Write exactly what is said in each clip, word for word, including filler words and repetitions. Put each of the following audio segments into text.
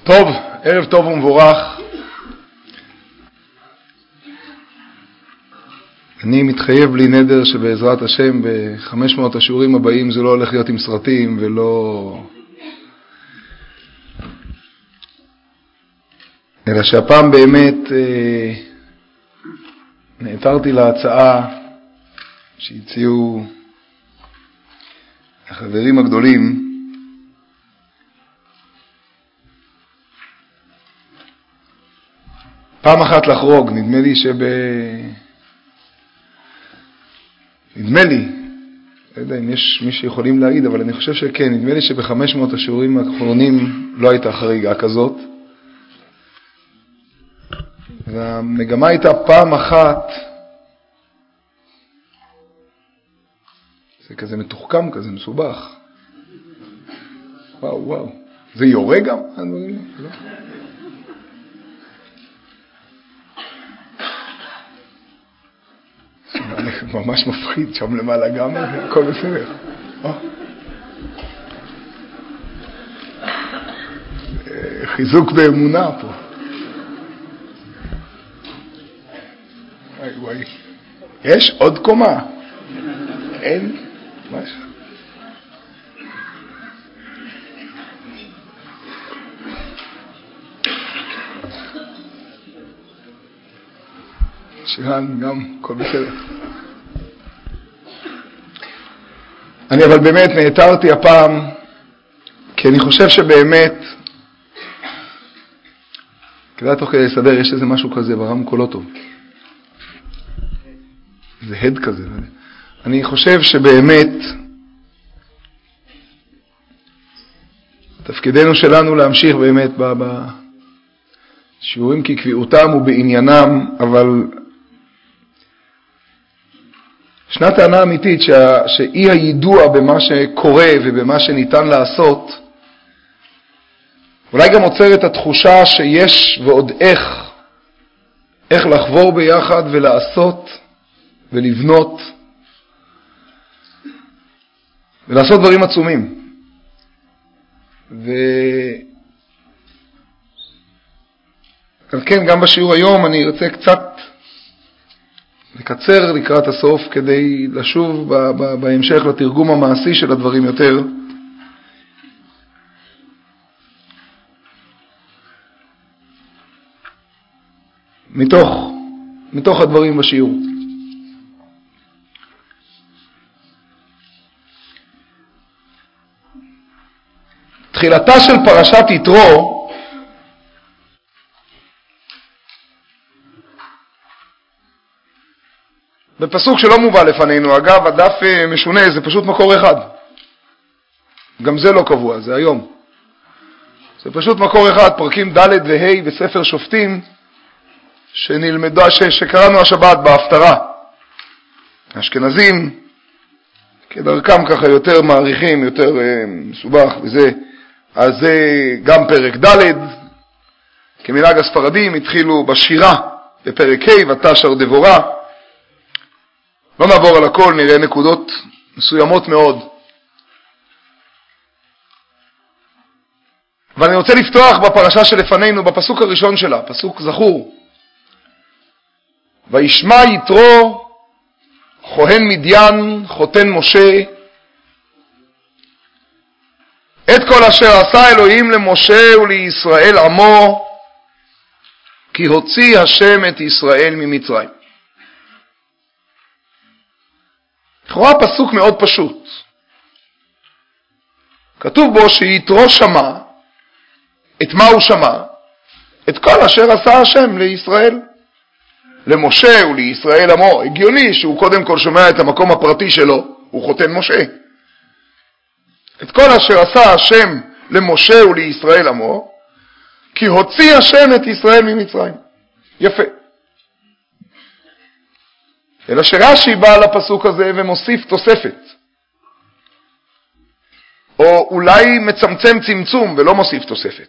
טוב, ערב טוב ומבורך. אני מתחייב בלי נדר שבעזרת השם ב-חמש מאות השיעורים הבאים זה לא הולך להיות עם סרטים ולא... אלא שהפעם באמת אה, נעתרתי להצעה שהציעו החברים הגדולים פעם אחת לחרוג. נדמה לי שב... נדמה לי, לא יודע אם יש מי שיכולים להעיד, אבל אני חושב שכן, נדמה לי שב-חמש מאות השיעורים האחרונים לא הייתה חריגה כזאת. והמגמה הייתה פעם אחת, זה כזה מתוחכם, כזה מסובך. וואו, וואו. זה יורה גם? לא? ממש מפחיד, שם למעלה גם, הכל בסדר. חיזוק באמונה פה. וואי וואי. יש עוד קומה? אין? משהו? שירן גם, הכל בסדר. אני אבל באמת נעתרתי הפעם, כי אני חושב שבאמת, כדאי תוך כדי לסדר, יש איזה משהו כזה ברמקול לא טוב. זה הד כזה. אני חושב שבאמת, תפקידנו שלנו להמשיך באמת בשיעורים כקביעותם ובעניינם, אבל ישנה טענה אמיתית שה, שאי הידוע במה שקורה ובמה שניתן לעשות, אולי גם עוצר את התחושה שיש ועוד איך, איך לחבור ביחד ולעשות ולבנות ולעשות דברים עצומים. ועל כן גם בשיעור היום אני ארצה קצת לקצר לקראת הסוף כדי לשוב ב- ב- בהמשך לתרגום המעשי של הדברים יותר. מתוך, מתוך הדברים בשיעור. תחילתה של פרשת יתרו בפסוק שלא מובא לפנינו. אגב, הדף משונה, זה פשוט מקור אחד. גם זה לא קבוע, זה היום. זה פשוט מקור אחד, פרקים ד' וה' בספר שופטים, שנלמדו, ש, שקראנו השבת בהפטרה. האשכנזים, כדרכם ככה יותר מעריכים, יותר אה, מסובך וזה. אז זה גם פרק ד', כמנהג הספרדים, התחילו בשירה בפרק ה' ותשר דבורה. לא נעבור על הכל, נראה נקודות מסוימות מאוד. אבל אני רוצה לפתוח בפרשה שלפנינו, בפסוק הראשון שלה, פסוק זכור. וישמע יתרו, כהן מדיין, חותן משה, את כל אשר עשה אלוהים למשה ולישראל עמו, כי הוציא השם את ישראל ממצרים. לכאורה פסוק מאוד פשוט. כתוב בו שיתרו שמע. את מה הוא שמע? את כל אשר עשה השם לישראל. למשה ולישראל עמו. הגיוני שהוא קודם כל שומע את המקום הפרטי שלו, הוא חותן משה. את כל אשר עשה השם למשה ולישראל עמו, כי הוציא השם את ישראל ממצרים. יפה. אלא שרש"י בא לפסוק הזה ומוסיף תוספת. או אולי מצמצם צמצום ולא מוסיף תוספת.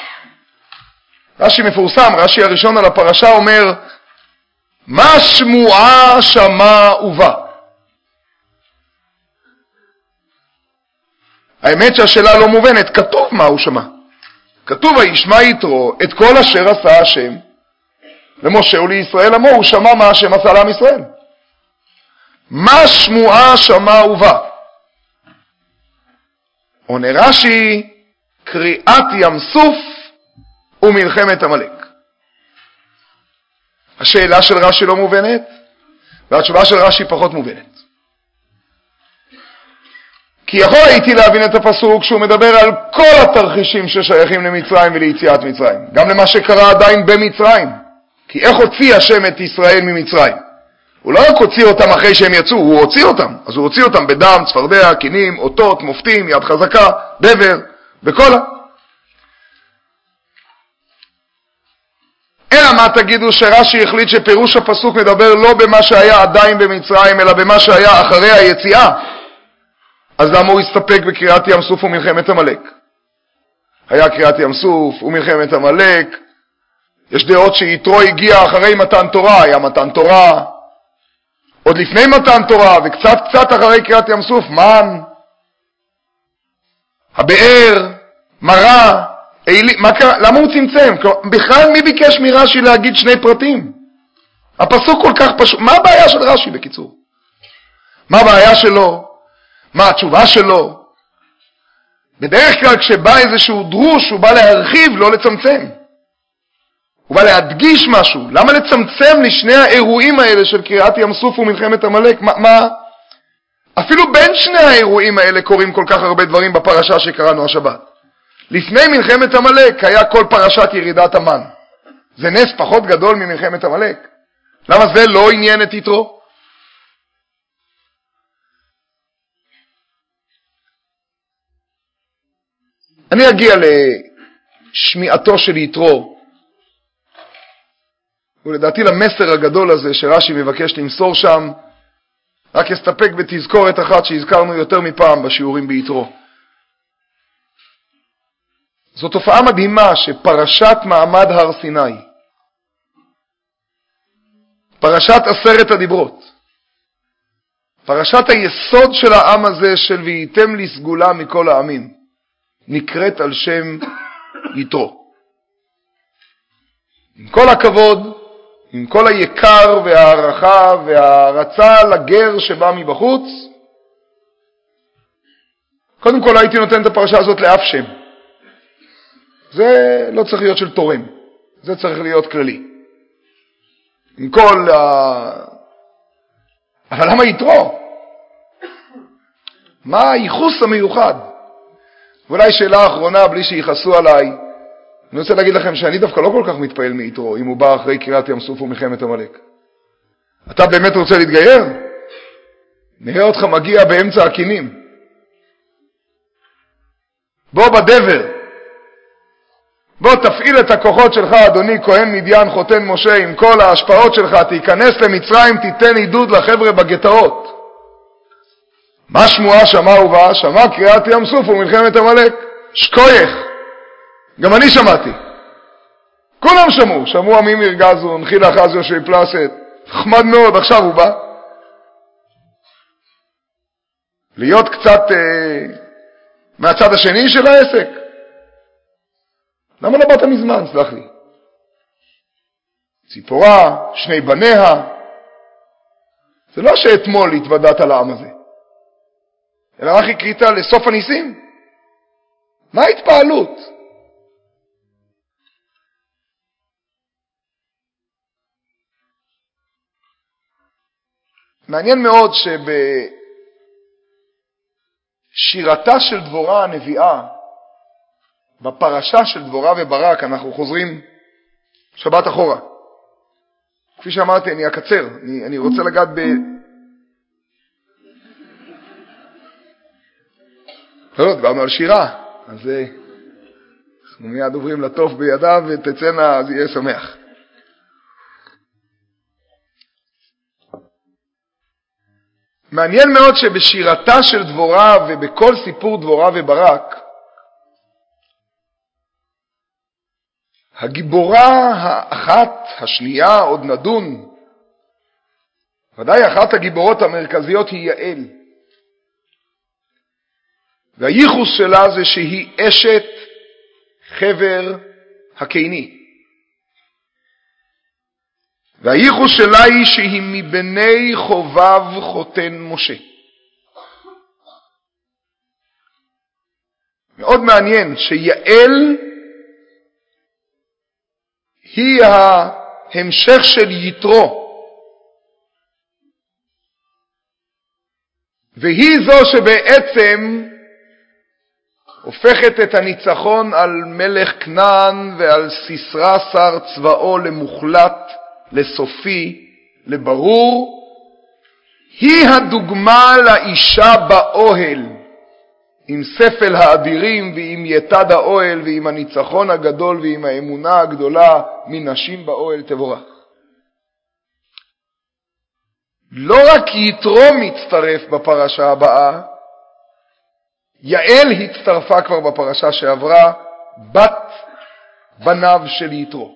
רש"י מפורסם, רש"י הראשון על הפרשה אומר, מה שמועה שמע ובא. האמת שהשאלה לא מובנת, כתוב מה הוא שמע. כתוב וישמע יתרו את כל אשר עשה השם למשה ולישראל עמו, הוא שמע מה השם עשה לעם ישראל. מה שמועה שמע ובא? עונה רש"י, קריעת ים סוף ומלחמת עמלק. השאלה של רש"י לא מובנת, והתשובה של רש"י פחות מובנת. כי יכול הייתי להבין את הפסוק שהוא מדבר על כל התרחישים ששייכים למצרים וליציאת מצרים, גם למה שקרה עדיין במצרים. כי איך הוציא השם את ישראל ממצרים? הוא לא רק הוציא אותם אחרי שהם יצאו, הוא הוציא אותם. אז הוא הוציא אותם בדם, צפרדע, קינים, אותות, מופתים, יד חזקה, דבר, בכל ה... אלא מה תגידו שרש"י החליט שפירוש הפסוק מדבר לא במה שהיה עדיין במצרים, אלא במה שהיה אחרי היציאה? אז למה הוא הסתפק בקריאת ים סוף ומלחמת עמלק? היה קריאת ים סוף ומלחמת עמלק. יש דעות שיתרו הגיע אחרי מתן תורה, היה מתן תורה, עוד לפני מתן תורה, וקצת קצת אחרי קריאת ים סוף, מן, הבאר, מרה, אילי, מה קרה? למה הוא צמצם? בכלל מי ביקש מרש"י להגיד שני פרטים? הפסוק כל כך פשוט. מה הבעיה של רש"י בקיצור? מה הבעיה שלו? מה התשובה שלו? בדרך כלל כשבא איזשהו דרוש, הוא בא להרחיב, לא לצמצם. הוא בא להדגיש משהו. למה לצמצם לשני האירועים האלה של קריאת ים סוף ומלחמת עמלק? מה, מה? אפילו בין שני האירועים האלה קורים כל כך הרבה דברים בפרשה שקראנו השבת. לפני מלחמת עמלק היה כל פרשת ירידת המן. זה נס פחות גדול ממלחמת עמלק. למה זה לא עניין את יתרו? אני אגיע לשמיעתו של יתרו, ולדעתי למסר הגדול הזה שרש"י מבקש למסור שם, רק אסתפק בתזכורת אחת שהזכרנו יותר מפעם בשיעורים ביתרו. זו תופעה מדהימה שפרשת מעמד הר סיני, פרשת עשרת הדיברות, פרשת היסוד של העם הזה של והייתם לי סגולה מכל העמים, נקראת על שם יתרו. עם כל הכבוד, עם כל היקר והערכה וההרצה לגר שבא מבחוץ, קודם כל הייתי נותן את הפרשה הזאת לאף שם. זה לא צריך להיות של תורם, זה צריך להיות כללי. עם כל ה... אבל למה יתרו? מה הייחוס המיוחד? ואולי שאלה אחרונה בלי שיחסו עליי, אני רוצה להגיד לכם שאני דווקא לא כל כך מתפעל מיתרו אם הוא בא אחרי קריאת ים סוף ומלחמת עמלק. אתה באמת רוצה להתגייר? נראה אותך מגיע באמצע הקינים. בוא בדבר. בוא תפעיל את הכוחות שלך, אדוני כהן מדיין חותן משה, עם כל ההשפעות שלך, תיכנס למצרים, תיתן עידוד לחבר'ה בגטאות. מה שמועה שמע ובא? שמע קריאת ים סוף ומלחמת עמלק. שקוייך. גם אני שמעתי. כולם שמעו. שמעו עמים ירגזו, נחיל אחז יושבי פלסת. נחמד מאוד, עכשיו הוא בא. להיות קצת אה, מהצד השני של העסק. למה לא באת מזמן, סלח לי? ציפורה, שני בניה. זה לא שאתמול התוודעת לעם הזה. אלא רק הקרית לסוף הניסים. מה ההתפעלות? מעניין מאוד שבשירתה של דבורה הנביאה, בפרשה של דבורה וברק, אנחנו חוזרים שבת אחורה. כפי שאמרתי, אני אקצר, אני, אני רוצה לגעת ב... לא, לא, דיברנו על שירה, אז אנחנו מיד עוברים לטוף בידיו ותצאנה, אז יהיה שמח. מעניין מאוד שבשירתה של דבורה ובכל סיפור דבורה וברק, הגיבורה האחת, השנייה, עוד נדון, ודאי אחת הגיבורות המרכזיות היא יעל. והייחוס שלה זה שהיא אשת חבר הקיני. והייחוס שלה היא שהיא מבני חובב חותן משה. מאוד מעניין שיעל היא ההמשך של יתרו, והיא זו שבעצם הופכת את הניצחון על מלך כנען ועל סיסרא שר צבאו למוחלט, לסופי, לברור. היא הדוגמה לאישה באוהל, עם ספל האדירים ועם יתד האוהל ועם הניצחון הגדול ועם האמונה הגדולה מנשים באוהל תבורך. לא רק יתרו מצטרף בפרשה הבאה, יעל הצטרפה כבר בפרשה שעברה, בת בניו של יתרו.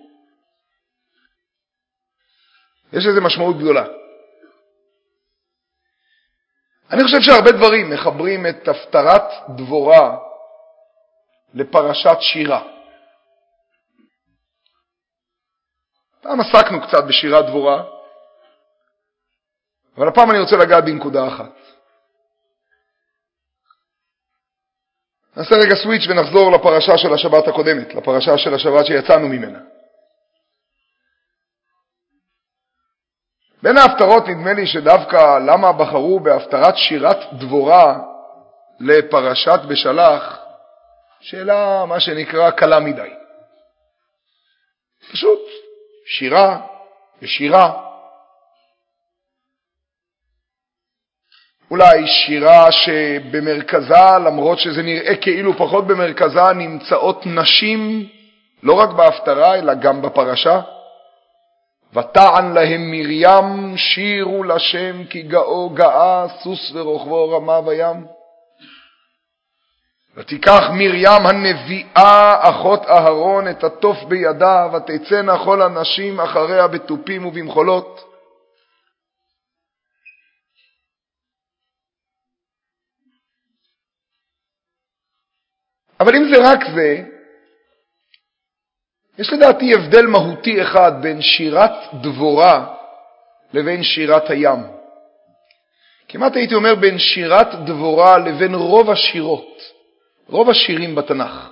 יש לזה משמעות גדולה. אני חושב שהרבה דברים מחברים את הפטרת דבורה לפרשת שירה. פעם עסקנו קצת בשירת דבורה, אבל הפעם אני רוצה לגעת בנקודה אחת. נעשה רגע סוויץ' ונחזור לפרשה של השבת הקודמת, לפרשה של השבת שיצאנו ממנה. בין ההפטרות נדמה לי שדווקא למה בחרו בהפטרת שירת דבורה לפרשת בשלח, שאלה מה שנקרא קלה מדי. פשוט שירה ושירה. אולי שירה שבמרכזה, למרות שזה נראה כאילו פחות במרכזה, נמצאות נשים לא רק בהפטרה אלא גם בפרשה. ותען להם מרים שירו לשם כי גאו גאה סוס ורוכבו רמה בים. ותיקח מרים הנביאה אחות אהרון את התוף בידה ותצאנה כל הנשים אחריה בתופים ובמחולות. אבל אם זה רק זה, יש לדעתי הבדל מהותי אחד בין שירת דבורה לבין שירת הים. כמעט הייתי אומר בין שירת דבורה לבין רוב השירות, רוב השירים בתנ"ך.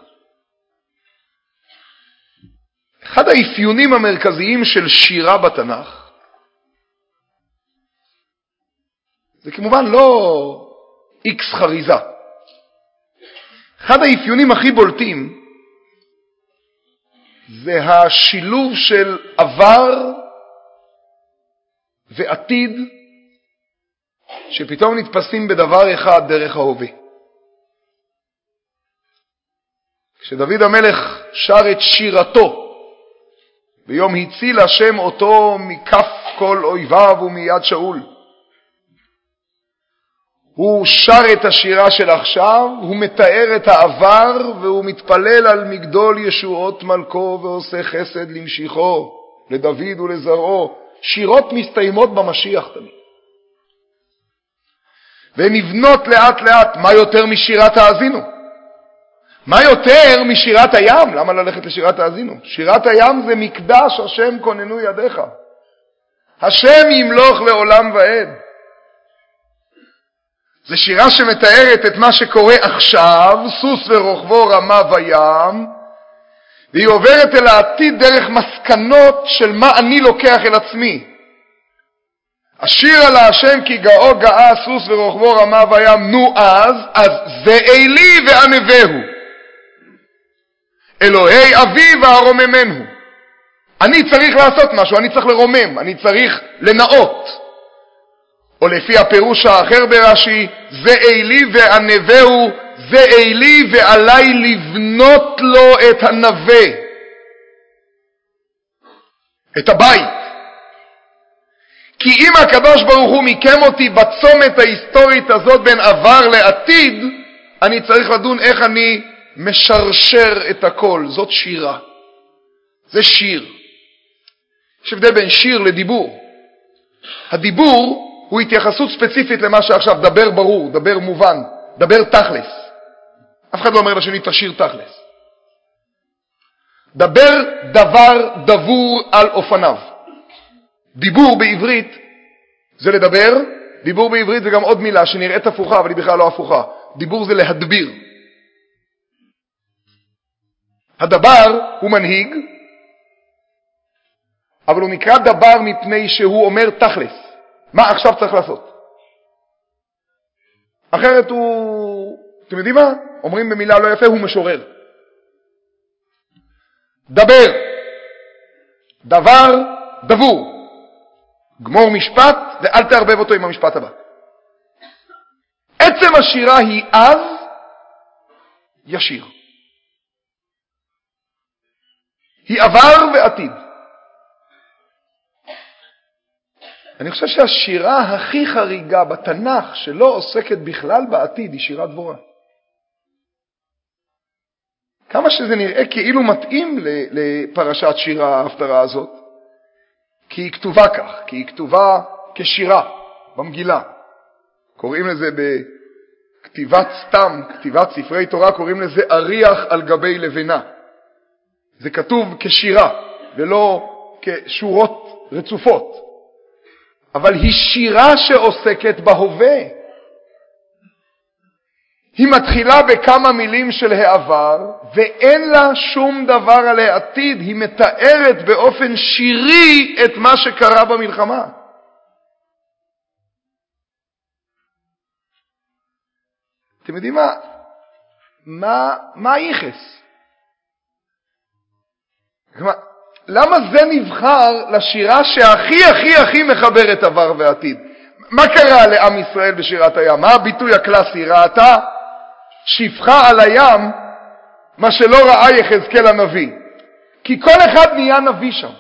אחד האפיונים המרכזיים של שירה בתנ"ך, זה כמובן לא איקס חריזה. אחד האפיונים הכי בולטים, זה השילוב של עבר ועתיד שפתאום נתפסים בדבר אחד דרך ההווה. כשדוד המלך שר את שירתו ביום הציל השם אותו מכף כל אויביו ומיד שאול, הוא שר את השירה של עכשיו, הוא מתאר את העבר והוא מתפלל על מגדול ישועות מלכו ועושה חסד למשיחו, לדוד ולזרעו. שירות מסתיימות במשיח תמיד. והן נבנות לאט לאט. מה יותר משירת האזינו? מה יותר משירת הים? למה ללכת לשירת האזינו? שירת הים זה מקדש השם כוננו ידיך. השם ימלוך לעולם ועד. זה שירה שמתארת את מה שקורה עכשיו, סוס ורוכבו רמה בים, והיא עוברת אל העתיד דרך מסקנות של מה אני לוקח אל עצמי. השיר על השם כי גאו גאה סוס ורוכבו רמה בים, נו אז, אז זה אלי וענבהו. אלוהי אבי והרוממנו. אני צריך לעשות משהו, אני צריך לרומם, אני צריך לנאות. או לפי הפירוש האחר ברש"י, זה אלי וענבהו, זה אלי ועלי לבנות לו את הנווה, את הבית. כי אם הקדוש ברוך הוא מיקם אותי בצומת ההיסטורית הזאת בין עבר לעתיד, אני צריך לדון איך אני משרשר את הכל. זאת שירה. זה שיר. יש הבדל בין שיר לדיבור. הדיבור הוא התייחסות ספציפית למה שעכשיו, דבר ברור, דבר מובן, דבר תכלס. אף אחד לא אומר לשני תשיר תכלס. דבר דבר דבור על אופניו. דיבור בעברית זה לדבר, דיבור בעברית זה גם עוד מילה שנראית הפוכה, אבל היא בכלל לא הפוכה. דיבור זה להדביר. הדבר הוא מנהיג, אבל הוא נקרא דבר מפני שהוא אומר תכלס. מה עכשיו צריך לעשות? אחרת הוא, אתם יודעים מה? אומרים במילה לא יפה, הוא משורר. דבר, דבר, דבור. גמור משפט ואל תערבב אותו עם המשפט הבא. עצם השירה היא אז ישיר. היא עבר ועתיד. אני חושב שהשירה הכי חריגה בתנ"ך שלא עוסקת בכלל בעתיד היא שירת דבורה. כמה שזה נראה כאילו מתאים לפרשת שירה ההפטרה הזאת, כי היא כתובה כך, כי היא כתובה כשירה במגילה. קוראים לזה בכתיבת סתם, כתיבת ספרי תורה, קוראים לזה אריח על גבי לבנה. זה כתוב כשירה ולא כשורות רצופות. אבל היא שירה שעוסקת בהווה. היא מתחילה בכמה מילים של העבר, ואין לה שום דבר על העתיד. היא מתארת באופן שירי את מה שקרה במלחמה. אתם יודעים מה? מה, מה היחס? כלומר, למה זה נבחר לשירה שהכי הכי הכי מחברת עבר ועתיד? מה קרה לעם ישראל בשירת הים? מה הביטוי הקלאסי? ראתה שפחה על הים מה שלא ראה יחזקאל הנביא. כי כל אחד נהיה נביא שם.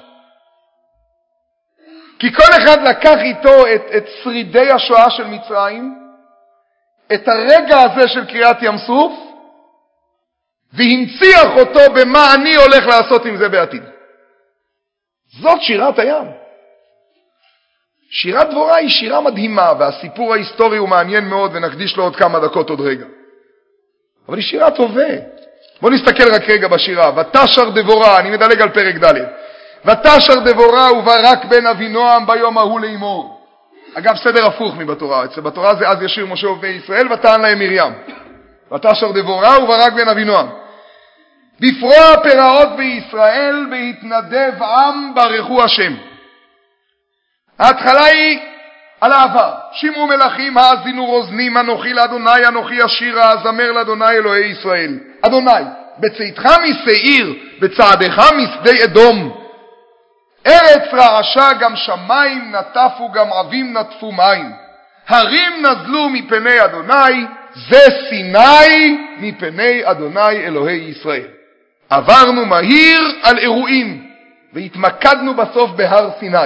כי כל אחד לקח איתו את, את שרידי השואה של מצרים, את הרגע הזה של קריאת ים סוף, והנציח אותו במה אני הולך לעשות עם זה בעתיד. זאת שירת הים. שירת דבורה היא שירה מדהימה, והסיפור ההיסטורי הוא מעניין מאוד, ונקדיש לו עוד כמה דקות עוד רגע. אבל היא שירת הווה. בואו נסתכל רק רגע בשירה. ותשר דבורה, אני מדלג על פרק ד'. ותשר דבורה וברק בן אבינועם ביום ההוא לאמור. אגב, סדר הפוך מבתורה. אצל בתורה זה אז ישיר משה ובני ישראל ותען להם מרים. ותשר דבורה וברק בן אבינועם. בפרוע פרעות בישראל והתנדב עם ברכו השם. ההתחלה היא על העבר. שמעו מלכים, האזינו רוזנים, אנוכי לאדוני, אנוכי השירה, הזמר לאדוני אלוהי ישראל. אדוני, בצאתך משעיר, בצעדך משדה אדום. ארץ רעשה גם שמיים נטפו, גם עבים נטפו מים. הרים נזלו מפני אדוני, זה סיני מפני אדוני אלוהי ישראל. עברנו מהיר על אירועים, והתמקדנו בסוף בהר סיני.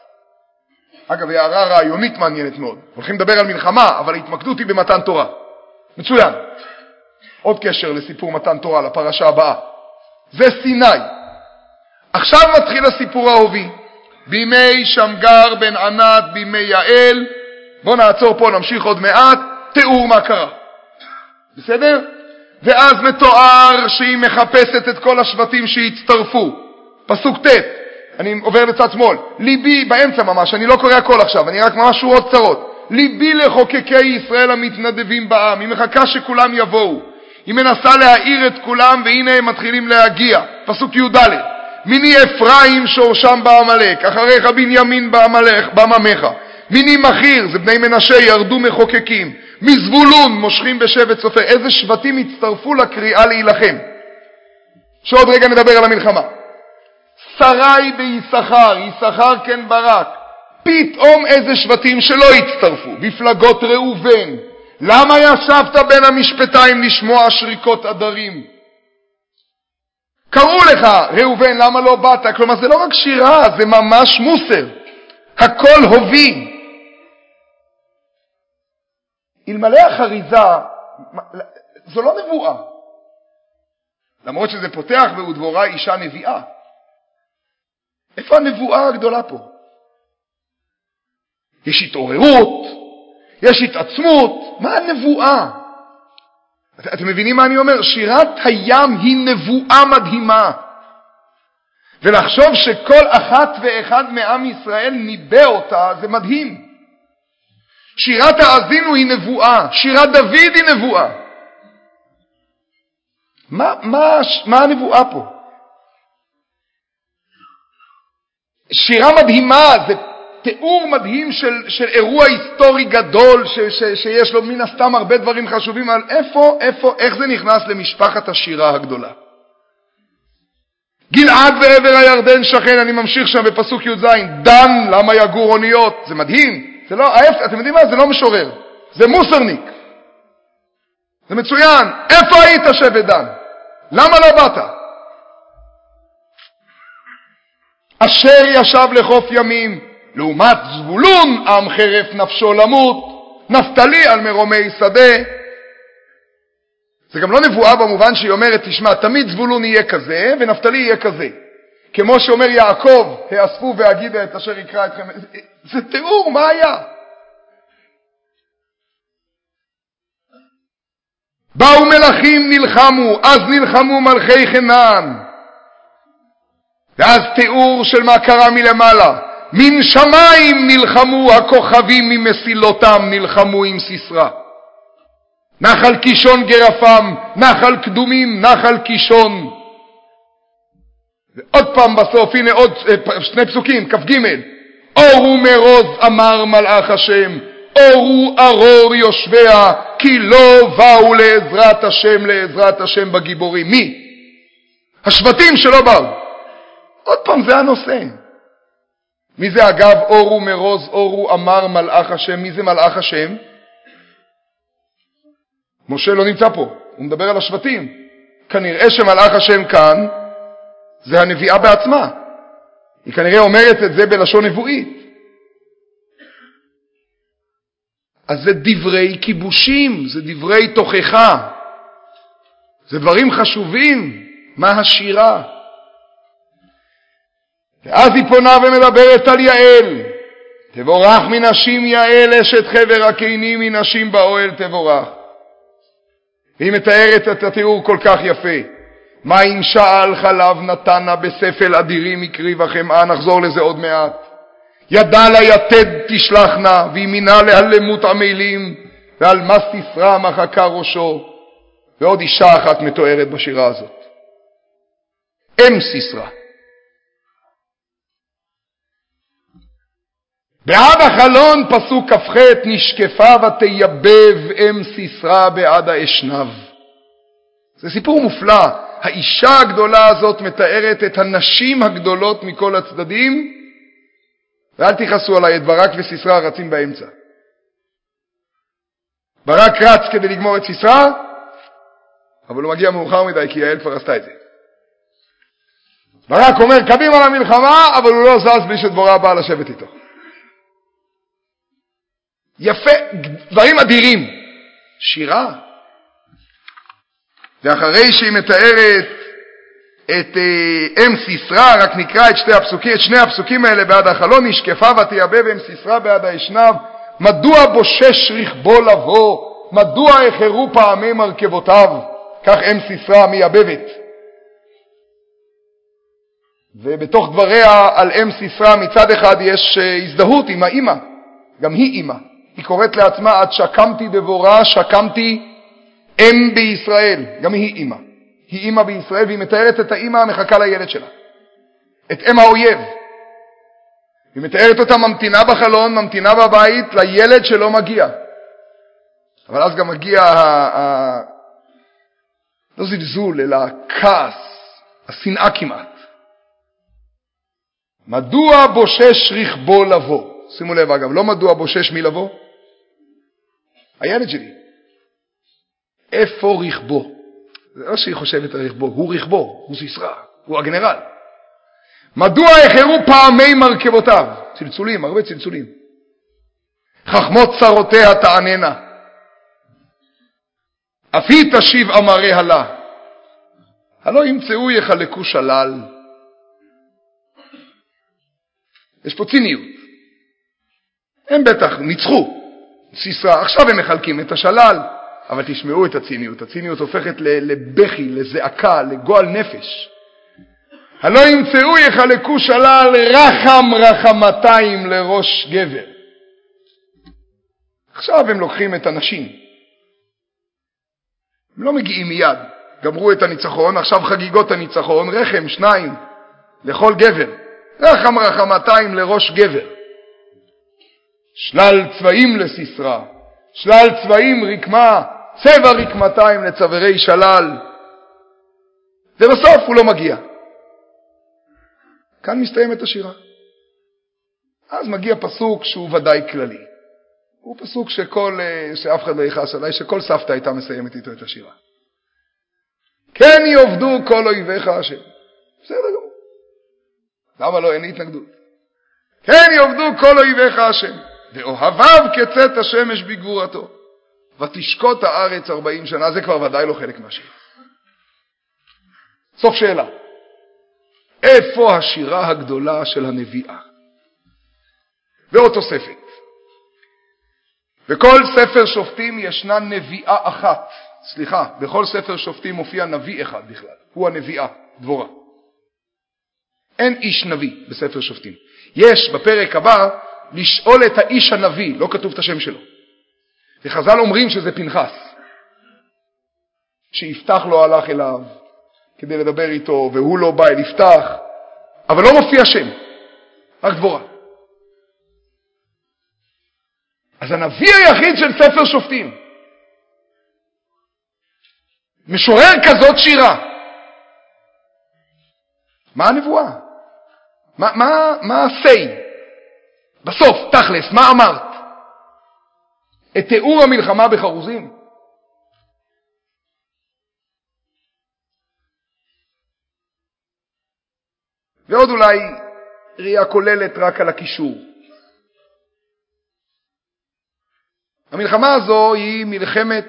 אגב, הערה רעיונית מעניינת מאוד. הולכים לדבר על מלחמה, אבל ההתמקדות היא במתן תורה. מצוין. עוד קשר לסיפור מתן תורה, לפרשה הבאה. זה סיני. עכשיו מתחיל הסיפור האהובי. בימי שמגר בן ענת, בימי יעל. בואו נעצור פה, נמשיך עוד מעט. תיאור מה קרה. בסדר? ואז מתואר שהיא מחפשת את כל השבטים שהצטרפו. פסוק ט', אני עובר לצד שמאל. ליבי, באמצע ממש, אני לא קורא הכל עכשיו, אני רק ממש שורות קצרות. ליבי לחוקקי ישראל המתנדבים בעם. היא מחכה שכולם יבואו. היא מנסה להעיר את כולם, והנה הם מתחילים להגיע. פסוק י"ד. מיני אפרים שורשם בעמלק, אחריך בנימין בעמלך, בעממך. מיני מחיר, זה בני מנשה, ירדו מחוקקים. מזבולון, מושכים בשבט סופר. איזה שבטים הצטרפו לקריאה להילחם. שעוד רגע נדבר על המלחמה. שרי ביששכר, יששכר כן ברק. פתאום איזה שבטים שלא הצטרפו. מפלגות ראובן. למה ישבת בין המשפטיים לשמוע שריקות עדרים? קראו לך, ראובן, למה לא באת? כלומר, זה לא רק שירה, זה ממש מוסר. הכל הובי. אלמלא החריזה, זו לא נבואה. למרות שזה פותח והוא דבורה אישה נביאה. איפה הנבואה הגדולה פה? יש התעוררות, יש התעצמות, מה הנבואה? את, אתם מבינים מה אני אומר? שירת הים היא נבואה מדהימה. ולחשוב שכל אחת ואחד מעם ישראל ניבא אותה, זה מדהים. שירת האזינו היא נבואה, שירת דוד היא נבואה. מה, מה, מה הנבואה פה? שירה מדהימה, זה תיאור מדהים של, של אירוע היסטורי גדול, ש, ש, שיש לו מן הסתם הרבה דברים חשובים, אבל איפה, איפה, איך זה נכנס למשפחת השירה הגדולה? גלעד ועבר הירדן שכן, אני ממשיך שם בפסוק י"ז, דן למה יגור אוניות, זה מדהים, זה לא, אתם יודעים מה? זה לא משורר, זה מוסרניק, זה מצוין, איפה היית שבט דן? למה לא באת? אשר ישב לחוף ימים, לעומת זבולון עם חרף נפשו למות, נפתלי על מרומי שדה. זה גם לא נבואה במובן שהיא אומרת, תשמע, תמיד זבולון יהיה כזה ונפתלי יהיה כזה. כמו שאומר יעקב, האספו והגידה את אשר יקרא אתכם. זה תיאור, מה היה? באו מלכים נלחמו, אז נלחמו מלכי חנן. ואז תיאור של מה קרה מלמעלה. מן שמיים נלחמו הכוכבים ממסילותם, נלחמו עם סיסרא. נחל קישון גרפם, נחל קדומים, נחל קישון. ועוד פעם בסוף, הנה עוד שני פסוקים, כף ג' אורו מרוז אמר מלאך השם, אורו ארור יושביה, כי לא באו לעזרת השם, לעזרת השם בגיבורים. מי? השבטים שלא באו. עוד פעם, זה הנושא. מי זה אגב אורו מרוז, אורו אמר מלאך השם? מי זה מלאך השם? משה לא נמצא פה, הוא מדבר על השבטים. כנראה שמלאך השם כאן זה הנביאה בעצמה. היא כנראה אומרת את זה בלשון נבואית. אז זה דברי כיבושים, זה דברי תוכחה. זה דברים חשובים. מה השירה? ואז היא פונה ומדברת על יעל. תבורך מנשים יעל אשת חבר הקינים, מנשים באוהל תבורך. והיא מתארת את התיאור כל כך יפה. מים שאל חלב נתנה בספל אדירים הקריב החמאה, נחזור לזה עוד מעט. ידה ליתד תשלחנה, וימינה להלמות עמלים, ועל מס סיסרא מחקה ראשו. ועוד אישה אחת מתוארת בשירה הזאת. אם סיסרא. בעד החלון פסוק כ"ח, נשקפה ותייבב אם סיסרא בעד האשנב. זה סיפור מופלא. האישה הגדולה הזאת מתארת את הנשים הגדולות מכל הצדדים, ואל תכעסו עליי, את ברק וסיסרא רצים באמצע. ברק רץ כדי לגמור את סיסרא, אבל הוא מגיע מאוחר מדי כי יעל כבר עשתה את זה. ברק אומר קדימה למלחמה, אבל הוא לא זז בלי שדבורה באה לשבת איתו. יפה, דברים אדירים. שירה. ואחרי שהיא מתארת את אם סיסרא, רק נקרא את שתי הפסוקים, את שני הפסוקים האלה בעד החלון, נשקפה ותייבב אם סיסרא בעד האשנב, מדוע בושש רכבו לבוא, מדוע החרו פעמי מרכבותיו, כך אם סיסרא מייבבת. ובתוך דבריה על אם סיסרא מצד אחד יש הזדהות עם האמא, גם היא אמא. היא קוראת לעצמה, עד שקמתי דבורה, שקמתי אם בישראל. גם היא אמא. היא אמא בישראל, והיא מתארת את האמא המחכה לילד שלה. את אם האויב. היא מתארת אותה ממתינה בחלון, ממתינה בבית, לילד שלא מגיע. אבל אז גם מגיע, ה... ה... לא זלזול, אלא הכעס, השנאה כמעט. מדוע בושש רכבו לבוא? שימו לב אגב, לא מדוע בושש מי לבוא? הילד שלי. איפה רכבו? זה לא שהיא חושבת על רכבו, הוא רכבו, הוא סיסרא, הוא הגנרל. מדוע החרו פעמי מרכבותיו? צלצולים, הרבה צלצולים. חכמות צרותיה תעננה. אף היא תשיב אמריה לה. הלא ימצאו יחלקו שלל. יש פה ציניות. הם בטח ניצחו. סיסרא, עכשיו הם מחלקים את השלל. אבל תשמעו את הציניות. הציניות הופכת לבכי, לזעקה, לגועל נפש. הלא ימצאו יחלקו שלל רחם רחמתיים לראש גבר. עכשיו הם לוקחים את הנשים. הם לא מגיעים מיד. גמרו את הניצחון, עכשיו חגיגות הניצחון, רחם שניים לכל גבר. רחם רחמתיים לראש גבר. שלל צבעים לסיסרה, שלל צבעים רקמה, צבע רקמתיים לצווארי שלל. ובסוף הוא לא מגיע. כאן מסתיימת השירה. אז מגיע פסוק שהוא ודאי כללי. הוא פסוק שכל, שאף אחד לא יכעס עליי, שכל סבתא הייתה מסיימת איתו את השירה. כן יעבדו כל אויביך השם. בסדר גמור. למה לא? אין לי התנגדות. כן יעבדו כל אויביך השם. ואוהביו כצאת השמש בגבורתו. ותשקוט הארץ ארבעים שנה. זה כבר ודאי לא חלק מהשיר. סוף שאלה. איפה השירה הגדולה של הנביאה? ועוד תוספת. בכל ספר שופטים ישנה נביאה אחת. סליחה, בכל ספר שופטים מופיע נביא אחד בכלל. הוא הנביאה, דבורה. אין איש נביא בספר שופטים. יש בפרק הבא לשאול את האיש הנביא, לא כתוב את השם שלו. וחז"ל אומרים שזה פנחס. שיפתח לא הלך אליו כדי לדבר איתו, והוא לא בא אל יפתח, אבל לא מופיע שם, רק דבורה. אז הנביא היחיד של ספר שופטים, משורר כזאת שירה. מה הנבואה? מה, מה, מה הסי? בסוף, תכלס, מה אמרת? את תיאור המלחמה בחרוזים? ועוד אולי ראייה כוללת רק על הקישור. המלחמה הזו היא מלחמת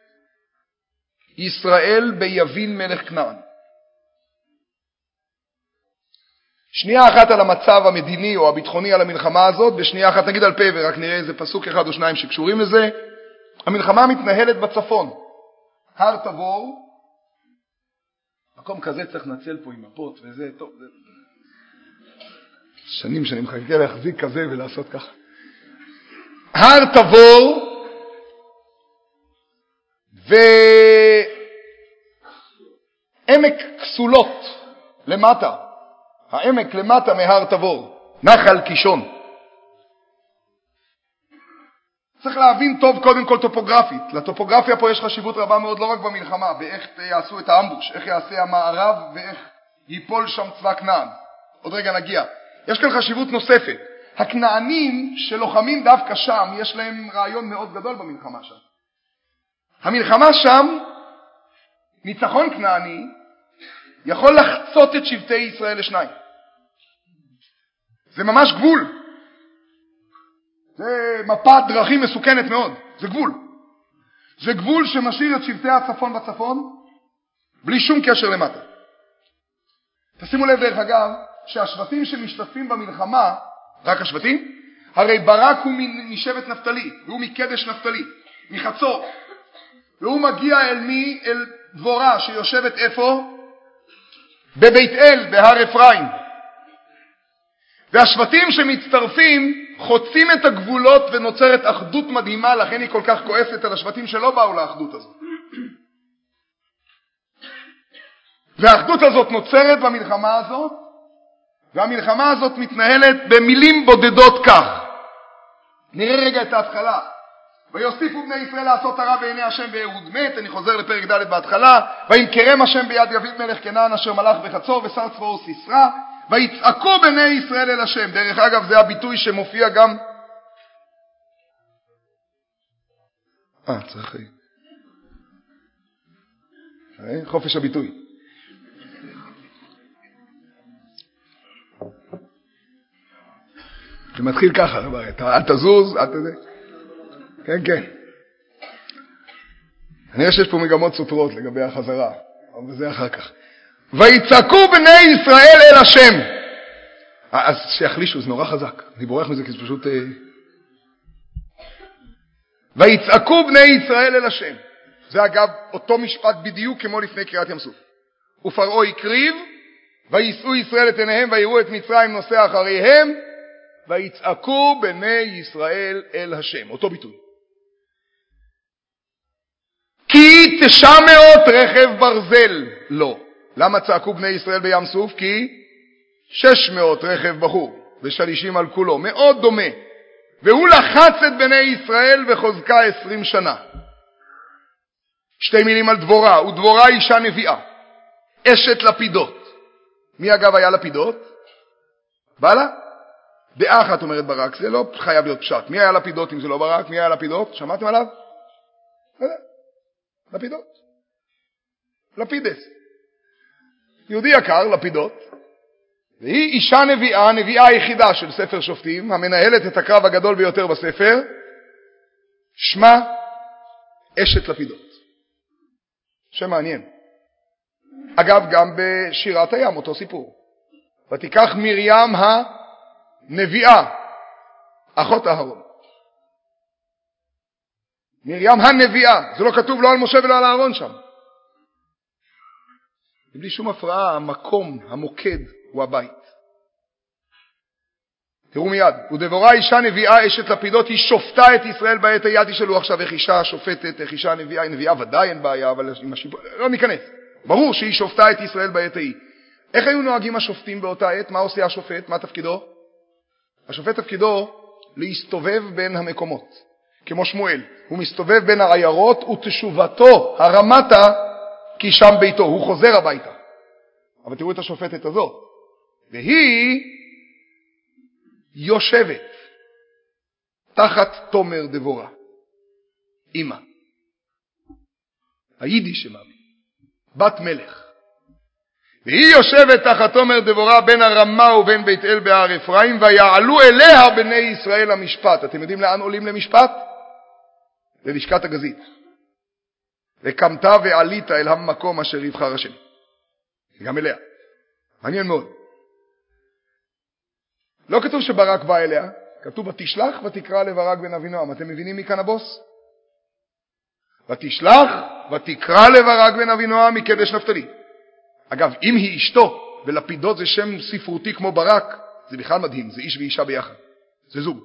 ישראל ביבין מלך כנען. שנייה אחת על המצב המדיני או הביטחוני על המלחמה הזאת, ושנייה אחת נגיד על פה ורק נראה איזה פסוק אחד או שניים שקשורים לזה. המלחמה מתנהלת בצפון. הר תבור, מקום כזה צריך לנצל פה עם מפות וזה טוב. זה... שנים שאני מחכה להחזיק כזה ולעשות ככה. הר תבור ועמק כסולות למטה. העמק למטה מהר תבור, נחל קישון. צריך להבין טוב קודם כל טופוגרפית. לטופוגרפיה פה יש חשיבות רבה מאוד לא רק במלחמה, באיך יעשו את האמבוש, איך יעשה המערב ואיך ייפול שם צבא כנען. עוד רגע נגיע. יש כאן חשיבות נוספת. הכנענים שלוחמים דווקא שם, יש להם רעיון מאוד גדול במלחמה שם. המלחמה שם, ניצחון כנעני, יכול לחצות את שבטי ישראל לשניים. זה ממש גבול. זה מפת דרכים מסוכנת מאוד. זה גבול. זה גבול שמשאיר את שבטי הצפון בצפון, בלי שום קשר למטה. תשימו לב דרך אגב, שהשבטים שמשתתפים במלחמה, רק השבטים, הרי ברק הוא משבט נפתלי, והוא מקדש נפתלי, מחצור. והוא מגיע אל מי? אל דבורה שיושבת איפה? בבית אל, בהר אפרים. והשבטים שמצטרפים חוצים את הגבולות ונוצרת אחדות מדהימה, לכן היא כל כך כועסת על השבטים שלא באו לאחדות הזאת. והאחדות הזאת נוצרת במלחמה הזאת, והמלחמה הזאת מתנהלת במילים בודדות כך. נראה רגע את ההתחלה. ויוסיפו בני ישראל לעשות הרע בעיני השם ואהוד מת, אני חוזר לפרק ד' בהתחלה, וימכרם השם ביד יבין מלך כנען אשר מלך בחצור ושר צבאו סיסרא, ויצעקו בני ישראל אל השם. דרך אגב זה הביטוי שמופיע גם אה צריך חופש הביטוי. זה מתחיל ככה, אל תזוז, אל תזה. כן, כן. אני חושב שיש פה מגמות סותרות לגבי החזרה, אבל זה אחר כך. ויצעקו בני ישראל אל השם. אז שיחלישו, זה נורא חזק. אני בורח מזה כי זה פשוט... ויצעקו בני ישראל אל השם. זה אגב אותו משפט בדיוק כמו לפני קריאת ים סוף. ופרעה הקריב, ויסעו ישראל את עיניהם ויראו את מצרים נוסע אחריהם ויצעקו בני ישראל אל השם. אותו ביטוי. כי תשע מאות רכב ברזל לא. למה צעקו בני ישראל בים סוף? כי שש מאות רכב בחור ושלישים על כולו. מאוד דומה. והוא לחץ את בני ישראל וחוזקה עשרים שנה. שתי מילים על דבורה. ודבורה אישה נביאה. אשת לפידות. מי אגב היה לפידות? בעלה? דעה אחת אומרת ברק. זה לא חייב להיות פשט. מי היה לפידות אם זה לא ברק? מי היה לפידות? שמעתם עליו? לפידות. לפידס. יהודי יקר, לפידות. והיא אישה נביאה, הנביאה היחידה של ספר שופטים, המנהלת את הקרב הגדול ביותר בספר, שמה אשת לפידות. שם מעניין. אגב, גם בשירת הים, אותו סיפור. ותיקח מרים הנביאה, אחות אהרון. מרים הנביאה, זה לא כתוב לא על משה ולא על אהרון שם. בלי שום הפרעה, המקום, המוקד, הוא הבית. תראו מיד, ודבורה אישה נביאה אשת לפידות, היא שופטה את ישראל בעת ההיא. תשאלו עכשיו איך אישה שופטת, איך אישה נביאה, היא נביאה ודאי אין בעיה, אבל עם השיפור, לא ניכנס. ברור שהיא שופטה את ישראל בעת ההיא. איך היו נוהגים השופטים באותה עת? מה עושה השופט? מה תפקידו? השופט תפקידו להסתובב בין המקומות. כמו שמואל, הוא מסתובב בין העיירות ותשובתו הרמתה כי שם ביתו, הוא חוזר הביתה. אבל תראו את השופטת הזאת. והיא יושבת תחת תומר דבורה. אמא. היידיש שמאמין. בת מלך. והיא יושבת תחת תומר דבורה בין הרמה ובין בית אל בהר אפרים ויעלו אליה בני ישראל המשפט. אתם יודעים לאן עולים למשפט? ללשכת הגזית. וקמת ועלית אל המקום אשר יבחר השם. גם אליה. מעניין מאוד. לא כתוב שברק בא אליה, כתוב ותשלח ותקרא לברק בן אבינועם. אתם מבינים מכאן הבוס? ותשלח ותקרא לברק בן אבינועם מקדש נפתלי. אגב, אם היא אשתו, ולפידות זה שם ספרותי כמו ברק, זה בכלל מדהים, זה איש ואישה ביחד. זה זוג.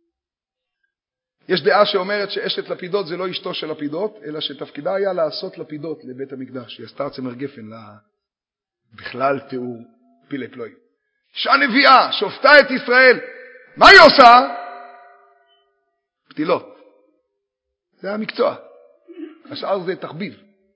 יש דעה שאומרת שאשת לפידות זה לא אשתו של לפידות, אלא שתפקידה היה לעשות לפידות לבית המקדש. היא עשתה צמר גפן לה... בכלל תיאור פילי פלוי. אישה נביאה, שופטה את ישראל. מה היא עושה? פתילות. זה המקצוע. השאר זה תחביב.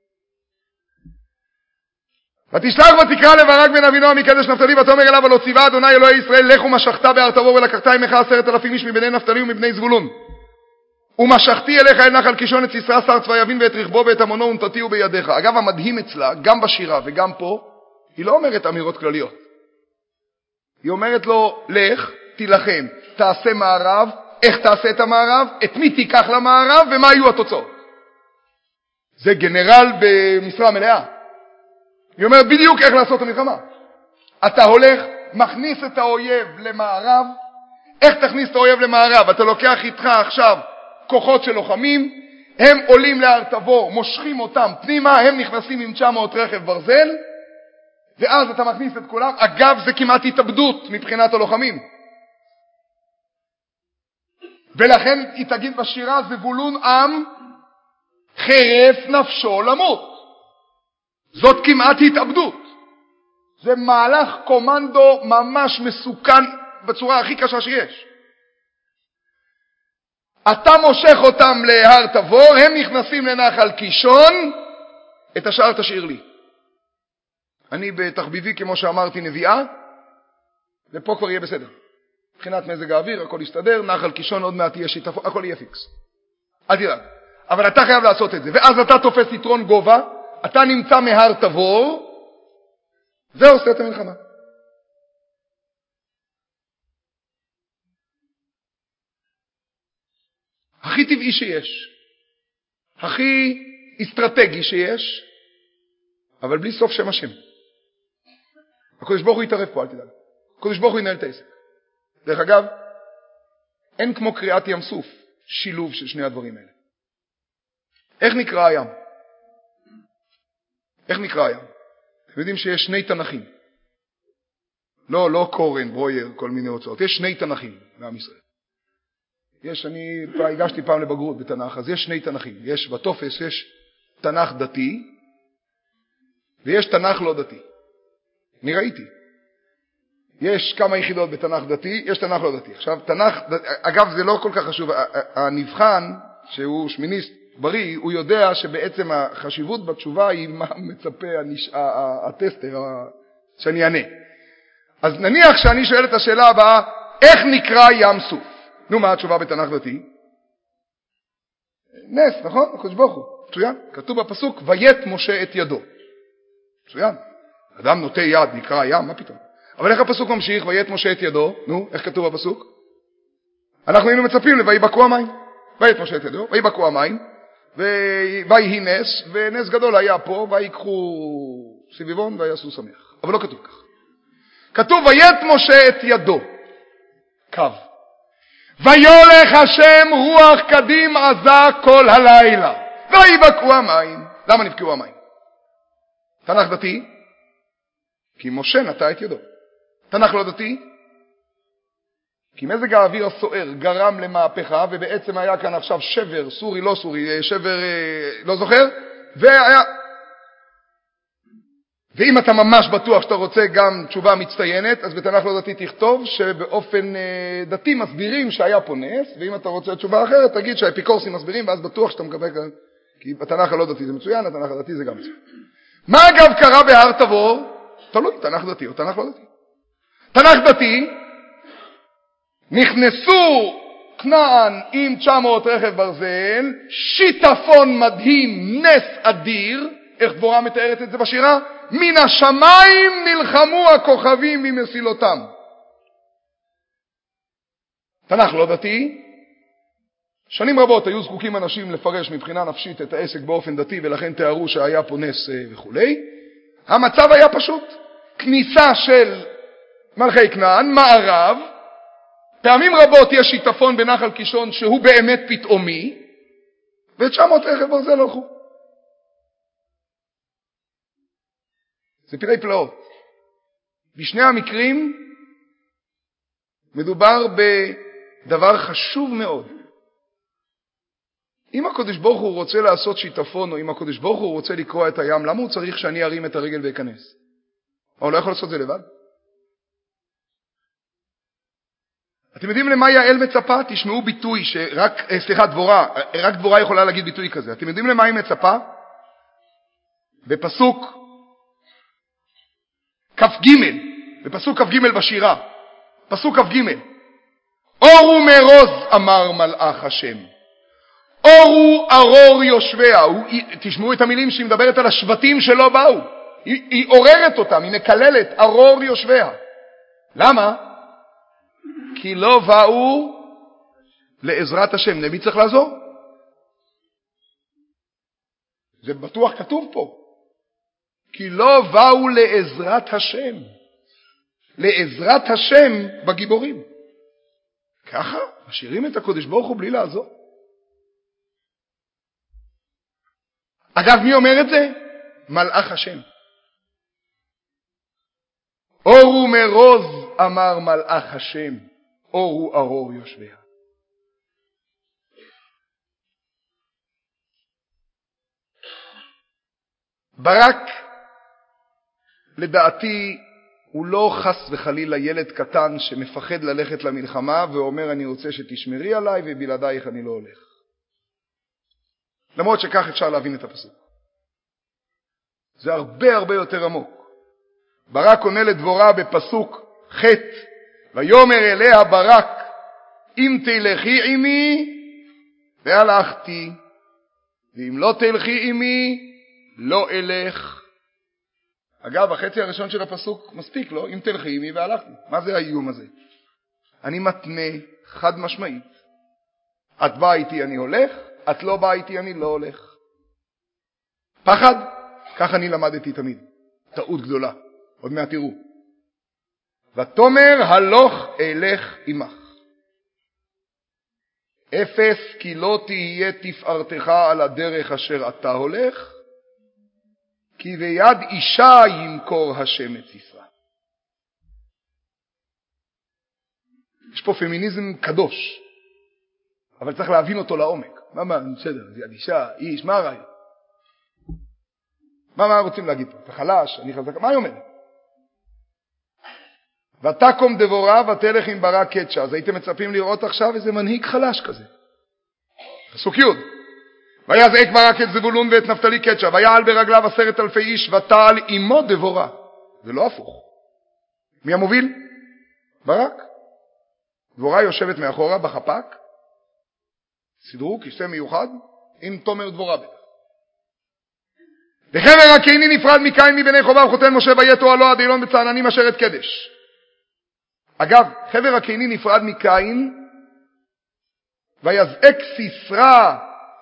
ותשלח ותקרא לברק בן אבינועם מקדש נפתלי ותאמר אליו הלא ציווה אדוני אלוהי ישראל לך ומשכת בהר תבור ולקחת עמך עשרת אלפים איש מבני נפתלי ומבני זבולון. ומשכתי אליך אל נחל קישון את סיסרא שר צבא יבין ואת רכבו ואת המונו ונתתיהו בידיך. אגב, המדהים אצלה, גם בשירה וגם פה, היא לא אומרת אמירות כלליות. היא אומרת לו, לך, תילחם, תעשה מערב, איך תעשה את המערב, את מי תיקח למערב ומה יהיו התוצאות. זה גנרל במשרה מלאה. היא אומרת בדיוק איך לעשות את המלחמה. אתה הולך, מכניס את האויב למערב. איך תכניס את האויב למערב? אתה לוקח איתך עכשיו כוחות של לוחמים, הם עולים להר תבור, מושכים אותם פנימה, הם נכנסים עם תשע מאות רכב ברזל, ואז אתה מכניס את כולם. אגב, זה כמעט התאבדות מבחינת הלוחמים. ולכן היא תגיד בשירה, זבולון עם חרף נפשו למות. זאת כמעט התאבדות. זה מהלך קומנדו ממש מסוכן בצורה הכי קשה שיש. אתה מושך אותם להר תבור, הם נכנסים לנחל קישון, את השאר תשאיר לי. אני בתחביבי, כמו שאמרתי, נביאה, ופה כבר יהיה בסדר. מבחינת מזג האוויר, הכל יסתדר, נחל קישון עוד מעט יהיה שיטפון, הכל יהיה פיקס. אל תדאג. אבל אתה חייב לעשות את זה. ואז אתה תופס יתרון גובה, אתה נמצא מהר תבור, זה עושה את המלחמה. הכי טבעי שיש, הכי אסטרטגי שיש, אבל בלי סוף שם השם. הקדוש ברוך הוא יתערב פה, אל תדאג. הקדוש ברוך הוא ינהל את העסק. דרך אגב, אין כמו קריאת ים סוף, שילוב של שני הדברים האלה. איך נקרא הים? איך נקרא הים? אתם יודעים שיש שני תנכים. לא, לא קורן, ברויר, כל מיני הוצאות. יש שני תנכים מעם ישראל. יש, אני הגשתי פעם לבגרות בתנ"ך, אז יש שני תנכים. יש בטופס, יש תנ"ך דתי, ויש תנ"ך לא דתי. אני ראיתי. יש כמה יחידות בתנ"ך דתי, יש תנ"ך לא דתי. עכשיו, תנ"ך, אגב, זה לא כל כך חשוב. הנבחן, שהוא שמיניסט בריא, הוא יודע שבעצם החשיבות בתשובה היא מה מצפה הטסטר שאני אענה. אז נניח שאני שואל את השאלה הבאה, איך נקרא ים סוף? נו, מה התשובה בתנ"ך דתי? נס, נכון? הקדוש ברוך הוא. מצוין. כתוב בפסוק, ויית משה את ידו. מצוין. אדם נוטה יד, נקרא ים, מה פתאום? אבל איך הפסוק ממשיך, ויית משה את ידו? נו, איך כתוב בפסוק? אנחנו היינו מצפים לויבקעו המים. ויית משה את ידו, ויבקעו המים, ויהי נס, ונס גדול היה פה, ויקחו סביבון ויעשו שמח. אבל לא כתוב כך. כתוב, ויית משה את ידו. קו. ויולך השם רוח קדים עזה כל הלילה. ויבקעו המים. למה נבקעו המים? תנ"ך דתי? כי משה נטע את ידו. תנ"ך לא דתי? כי מזג האוויר הסוער גרם למהפכה, ובעצם היה כאן עכשיו שבר, סורי לא סורי, שבר לא זוכר, והיה... ואם אתה ממש בטוח שאתה רוצה גם תשובה מצטיינת, אז בתנ"ך לא דתי תכתוב שבאופן דתי מסבירים שהיה פה נס, ואם אתה רוצה תשובה אחרת, תגיד שהאפיקורסים מסבירים, ואז בטוח שאתה מקבל כאן, כי בתנ"ך הלא דתי זה מצוין, התנ"ך הדתי זה גם מצוין. מה אגב קרה בהר תבור? תלוי, תנ"ך דתי או תנ"ך לא דתי. תנ"ך דתי, נכנסו כנען עם תשע מאות רכב ברזל, שיטפון מדהים, נס אדיר, איך דבורה מתארת את זה בשירה? מן השמיים נלחמו הכוכבים ממסילותם. תנ"ך לא דתי, שנים רבות היו זקוקים אנשים לפרש מבחינה נפשית את העסק באופן דתי, ולכן תיארו שהיה פה נס וכו'. המצב היה פשוט, כניסה של מלכי כנען, מערב, פעמים רבות יש שיטפון בנחל קישון שהוא באמת פתאומי, ו-תשע מאות רכב ברזל הלכו. זה פלאי פלאות. בשני המקרים מדובר בדבר חשוב מאוד. אם הקדוש ברוך הוא רוצה לעשות שיטפון, או אם הקדוש ברוך הוא רוצה לקרוא את הים, למה הוא צריך שאני ארים את הרגל ואכנס? הוא לא יכול לעשות זה לבד. אתם יודעים למה יעל מצפה? תשמעו ביטוי שרק, סליחה, דבורה, רק דבורה יכולה להגיד ביטוי כזה. אתם יודעים למה היא מצפה? בפסוק כ"ג, בפסוק כ"ג בשירה, פסוק כ"ג, אורו מרוז אמר מלאך השם, אורו ארור יושביה. תשמעו את המילים שהיא מדברת על השבטים שלא באו, היא, היא עוררת אותם, היא מקללת, ארור יושביה. למה? כי לא באו לעזרת השם. נביא צריך לעזור? זה בטוח כתוב פה. כי לא באו לעזרת השם. לעזרת השם בגיבורים. ככה משאירים את הקדוש ברוך הוא בלי לעזור. אגב, מי אומר את זה? מלאך השם. אורו מרוז אמר מלאך השם, אורו ארור יושביה. ברק, לדעתי, הוא לא חס וחלילה ילד קטן שמפחד ללכת למלחמה ואומר אני רוצה שתשמרי עליי ובלעדייך אני לא הולך. למרות שכך אפשר להבין את הפסוק. זה הרבה הרבה יותר עמוק. ברק עונה לדבורה בפסוק ח' ויאמר אליה ברק אם תלכי עמי והלכתי ואם לא תלכי עמי לא אלך. אגב, החצי הראשון של הפסוק מספיק, לא? אם תלכי עמי והלכתי. מה זה האיום הזה? אני מתנה חד משמעית. את באה איתי אני הולך, את לא באה איתי אני לא הולך. פחד? כך אני למדתי תמיד. טעות גדולה. עוד מעט תראו. ותאמר הלוך אלך עמך. אפס כי לא תהיה תפארתך על הדרך אשר אתה הולך, כי ביד אישה ימכור השם את סיסרא. יש פה פמיניזם קדוש, אבל צריך להבין אותו לעומק. מה, מה, בסדר, זה אדישה, איש, מה הרעיון? מה, מה רוצים להגיד פה? אתה חלש, אני חזק, מה היא אומרת? ותקום דבורה ותלך עם ברק קדשה. אז הייתם מצפים לראות עכשיו איזה מנהיג חלש כזה. פסוק י' ויזעק ברק את זבולון ואת נפתלי קדשה, ויעל ברגליו עשרת אלפי איש, ותעל עמו דבורה. זה לא הפוך. מי המוביל? ברק. דבורה יושבת מאחורה בחפ"ק, סידרו כיסא מיוחד עם תומר דבורה בטח. וחבר הקיני נפרד מקין מבני חובב חותן משה ויתו עלו עד אילון בצעננים אשר את קדש. אגב, חבר הקיני נפרד מקין, ויזעק סיסרא,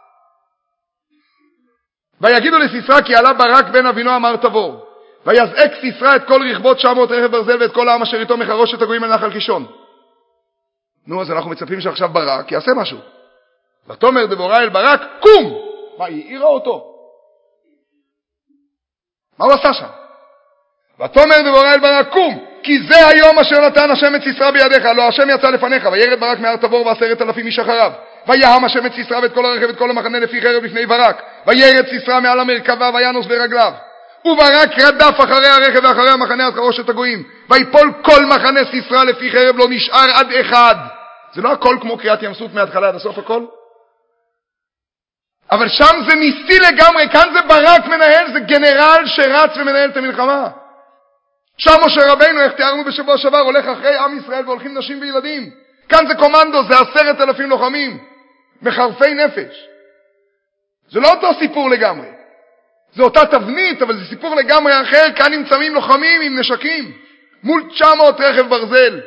ויגידו לסיסרא כי עלה ברק בן אבינו אמר תבור, ויזעק סיסרא את כל רכבות שמות רכב ברזל ואת כל העם אשר איתו מחרושת הגויים אל נחל קישון. נו, אז אנחנו מצפים שעכשיו ברק יעשה משהו. ותאמר דבורה אל ברק, קום! מה, היא העירה אותו? מה הוא עשה שם? ותאמר דבורה אל ברק, קום! כי זה היום אשר נתן השם את סיסרא בידיך, לא השם יצא לפניך, וירד ברק מהר תבור ועשרת אלפים איש אחריו, ויהם השם את סיסרא ואת כל הרכב ואת כל המחנה לפי חרב לפני ברק, וירד סיסרא מעל המרכבה וינוס ברגליו, וברק רדף אחרי הרכב ואחרי המחנה עד חרושת הגויים, ויפול כל מחנה סיסרא לפי חרב, לא נשאר עד אחד. זה לא הכל כמו קריאת ים סוף מההתחלה עד הסוף הכל? אבל שם זה ניסי לגמרי, כאן זה ברק מנהל, זה גנרל שרץ ומנהל את המלחמה. שם משה רבינו, איך תיארנו בשבוע שעבר, הולך אחרי עם ישראל והולכים נשים וילדים. כאן זה קומנדו, זה עשרת אלפים לוחמים, מחרפי נפש. זה לא אותו סיפור לגמרי. זה אותה תבנית, אבל זה סיפור לגמרי אחר. כאן נמצאים לוחמים עם נשקים, מול תשע מאות רכב ברזל.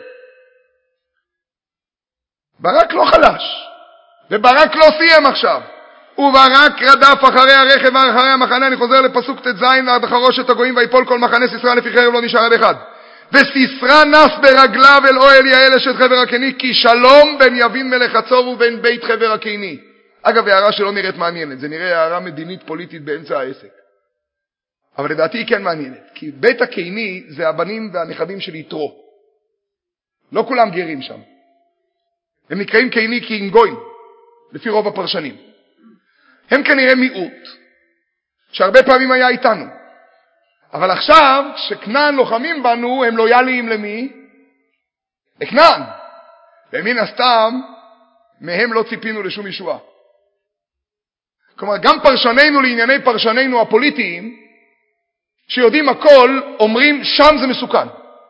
ברק לא חלש, וברק לא סיים עכשיו. וברק רדף אחרי הרכב ואחרי המחנה, אני חוזר לפסוק תז, ועד חרושת הגויים ויפול כל מחנה סיסרא לפי חרב, לא נשאר עד אחד. וסיסרא נס ברגליו אל אוהל יעל אשת חבר הקיני, כי שלום בין יבין מלך חצור ובין בית חבר הקיני. אגב, הערה שלא נראית מעניינת, זה נראה הערה מדינית פוליטית באמצע העסק. אבל לדעתי היא כן מעניינת, כי בית הקיני זה הבנים והנכדים של יתרו. לא כולם גרים שם. הם נקראים קיני כי הם גויים, לפי רוב הפרשנים. הם כנראה מיעוט, שהרבה פעמים היה איתנו. אבל עכשיו, כשכנען לוחמים בנו, הם לויאליים למי? לכנען. ומן הסתם, מהם לא ציפינו לשום ישועה. כלומר, גם פרשנינו לענייני פרשנינו הפוליטיים, שיודעים הכל, אומרים, שם זה מסוכן.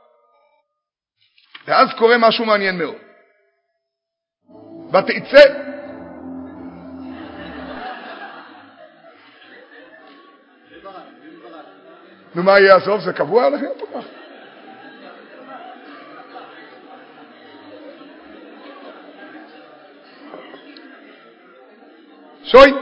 ואז קורה משהו מעניין מאוד. ותצא... נו, מה יהיה הסוף? זה קבוע עליכם פה כך? שוי!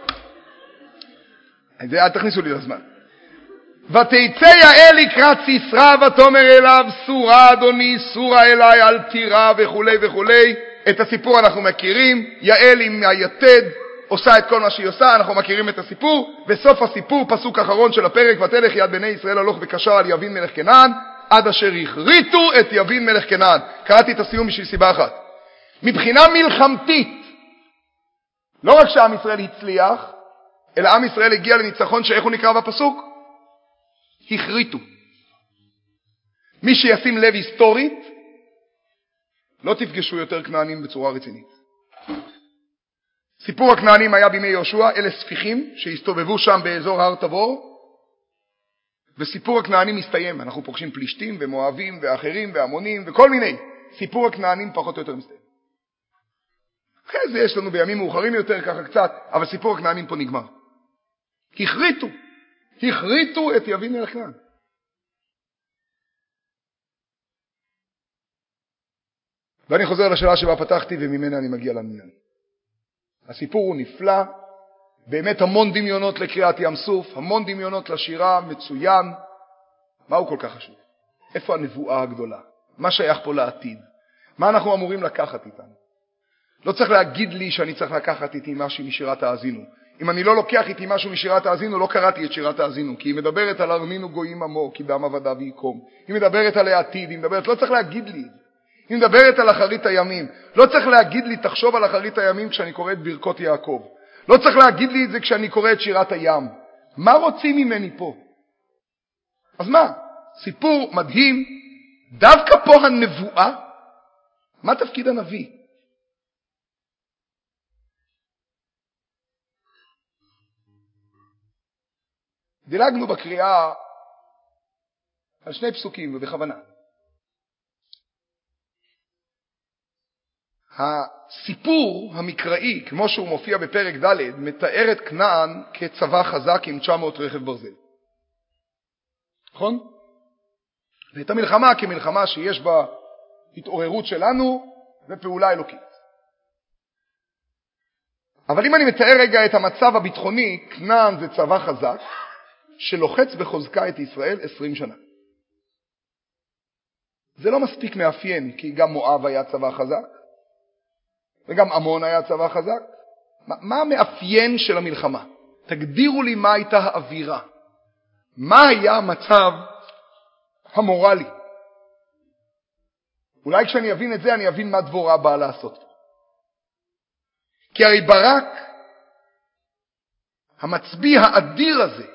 אל תכניסו לי לזמן. ותצא יעל לקראת סיסרא ותאמר אליו, סורה אדוני, סורה אליי, אל תירא וכו' וכו'. את הסיפור אנחנו מכירים, יעל עם היתד עושה את כל מה שהיא עושה, אנחנו מכירים את הסיפור. בסוף הסיפור, פסוק אחרון של הפרק, ותלך יד בני ישראל הלוך וקשר על יבין מלך כנען, עד אשר הכריתו את יבין מלך כנען. קראתי את הסיום בשביל סיבה אחת. מבחינה מלחמתית, לא רק שעם ישראל הצליח, אלא עם ישראל הגיע לניצחון שאיך הוא נקרא בפסוק? הכריתו. מי שישים לב היסטורית, לא תפגשו יותר כנענים בצורה רצינית. סיפור הכנענים היה בימי יהושע, אלה ספיחים שהסתובבו שם באזור הר תבור, וסיפור הכנענים מסתיים. אנחנו פוגשים פלישתים ומואבים ואחרים והמונים וכל מיני. סיפור הכנענים פחות או יותר מסתיים. אחרי זה יש לנו בימים מאוחרים יותר ככה קצת, אבל סיפור הכנענים פה נגמר. הכריתו. הכריתו את יבין מלך כנען. ואני חוזר לשאלה שבה פתחתי וממנה אני מגיע לעניין. הסיפור הוא נפלא, באמת המון דמיונות לקריאת ים סוף, המון דמיונות לשירה, מצוין. מה הוא כל כך חשוב? איפה הנבואה הגדולה? מה שייך פה לעתיד? מה אנחנו אמורים לקחת איתנו? לא צריך להגיד לי שאני צריך לקחת איתי משהו משירת האזינו. אם אני לא לוקח איתי משהו משירת האזינו, לא קראתי את שירת האזינו, כי היא מדברת על ארמינו גויים עמו, כי דם עבדה ויקום. היא מדברת על העתיד, היא מדברת, לא צריך להגיד לי את זה. היא מדברת על אחרית הימים. לא צריך להגיד לי, תחשוב על אחרית הימים כשאני קורא את ברכות יעקב. לא צריך להגיד לי את זה כשאני קורא את שירת הים. מה רוצים ממני פה? אז מה? סיפור מדהים. דווקא פה הנבואה. מה תפקיד הנביא? דילגנו בקריאה על שני פסוקים ובכוונה. הסיפור המקראי, כמו שהוא מופיע בפרק ד', מתאר את כנען כצבא חזק עם תשע מאות רכב ברזל. נכון? ואת המלחמה כמלחמה שיש בה התעוררות שלנו ופעולה אלוקית. אבל אם אני מתאר רגע את המצב הביטחוני, כנען זה צבא חזק שלוחץ בחוזקה את ישראל עשרים שנה. זה לא מספיק מאפיין, כי גם מואב היה צבא חזק, וגם עמון היה צבא חזק. מה, מה המאפיין של המלחמה? תגדירו לי מה הייתה האווירה. מה היה המצב המורלי? אולי כשאני אבין את זה, אני אבין מה דבורה באה לעשות. כי הרי ברק, המצביא האדיר הזה,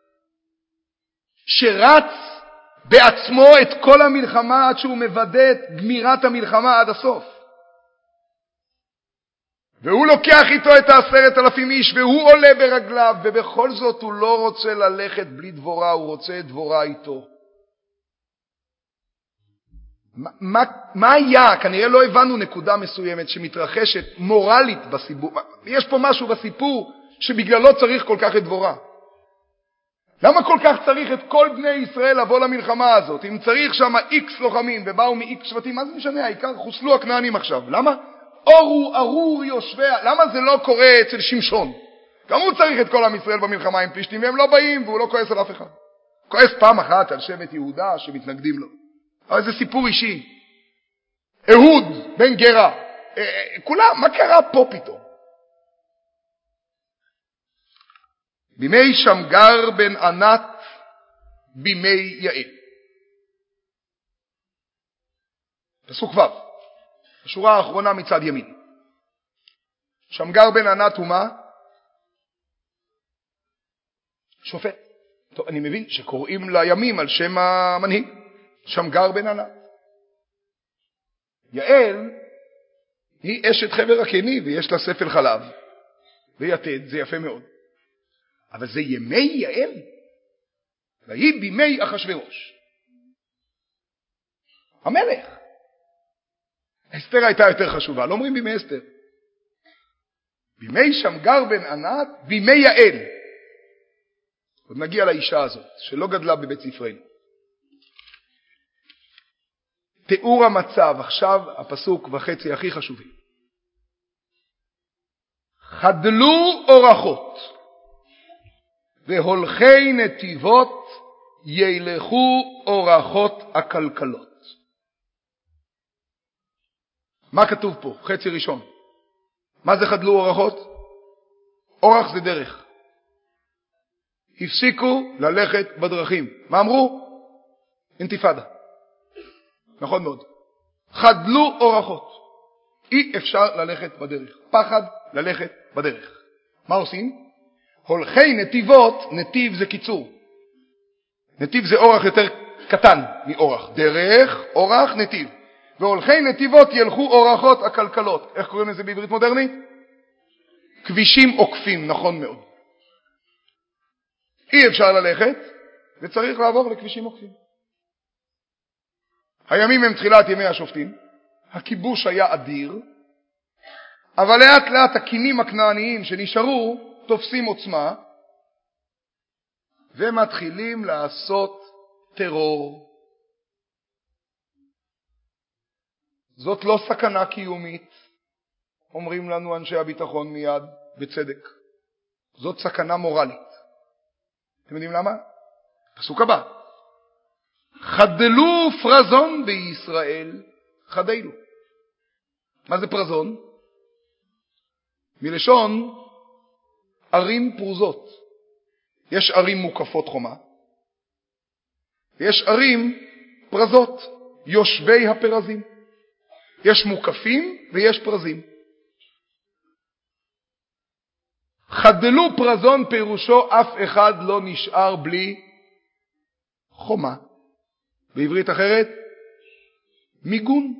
שרץ בעצמו את כל המלחמה עד שהוא מוודא את גמירת המלחמה עד הסוף. והוא לוקח איתו את העשרת אלפים איש, והוא עולה ברגליו, ובכל זאת הוא לא רוצה ללכת בלי דבורה, הוא רוצה את דבורה איתו. מה, מה, מה היה? כנראה לא הבנו נקודה מסוימת שמתרחשת מורלית בסיפור. יש פה משהו בסיפור שבגללו צריך כל כך את דבורה. למה כל כך צריך את כל בני ישראל לבוא למלחמה הזאת? אם צריך שם איקס לוחמים ובאו מאיקס שבטים, מה זה משנה? העיקר חוסלו הכנענים עכשיו. למה? אורו ארור יושביה. למה זה לא קורה אצל שמשון? גם הוא צריך את כל עם ישראל במלחמה עם פלישתים, והם לא באים, והוא לא כועס על אף אחד. כועס פעם אחת על שבט יהודה שמתנגדים לו. אבל זה סיפור אישי. אהוד בן גרה. כולם, מה קרה פה פתאום? בימי שמגר בן ענת, בימי יעל. פסוק ו', השורה האחרונה מצד ימין. שמגר בן ענת הוא מה? שופט. טוב, אני מבין שקוראים לימים על שם המנהיג. שמגר בן ענת. יעל היא אשת חבר הקני ויש לה ספל חלב ויתד, זה יפה מאוד. אבל זה ימי יעל, והיא בימי אחשוורוש. המלך. אסתר הייתה יותר חשובה, לא אומרים בימי אסתר. בימי שמגר בן ענת, בימי יעל. עוד נגיע לאישה הזאת, שלא גדלה בבית ספרנו. תיאור המצב, עכשיו הפסוק וחצי הכי חשובים. חדלו אורחות. והולכי נתיבות ילכו אורחות הכלכלות. מה כתוב פה? חצי ראשון. מה זה חדלו אורחות? אורח זה דרך. הפסיקו ללכת בדרכים. מה אמרו? אינתיפאדה. נכון מאוד. חדלו אורחות. אי אפשר ללכת בדרך. פחד ללכת בדרך. מה עושים? הולכי נתיבות, נתיב זה קיצור. נתיב זה אורח יותר קטן מאורח. דרך, אורח, נתיב. והולכי נתיבות ילכו אורחות הכלכלות. איך קוראים לזה בעברית מודרנית? כבישים עוקפים, נכון מאוד. אי אפשר ללכת, וצריך לעבור לכבישים עוקפים. הימים הם תחילת ימי השופטים. הכיבוש היה אדיר, אבל לאט לאט הקינים הכנעניים שנשארו, תופסים עוצמה ומתחילים לעשות טרור. זאת לא סכנה קיומית, אומרים לנו אנשי הביטחון מיד בצדק. זאת סכנה מורלית. אתם יודעים למה? פסוק הבא. חדלו פרזון בישראל חדלו. מה זה פרזון? מלשון ערים פרוזות. יש ערים מוקפות חומה, ויש ערים פרזות, יושבי הפרזים. יש מוקפים ויש פרזים. חדלו פרזון פירושו אף אחד לא נשאר בלי חומה. בעברית אחרת, מיגון.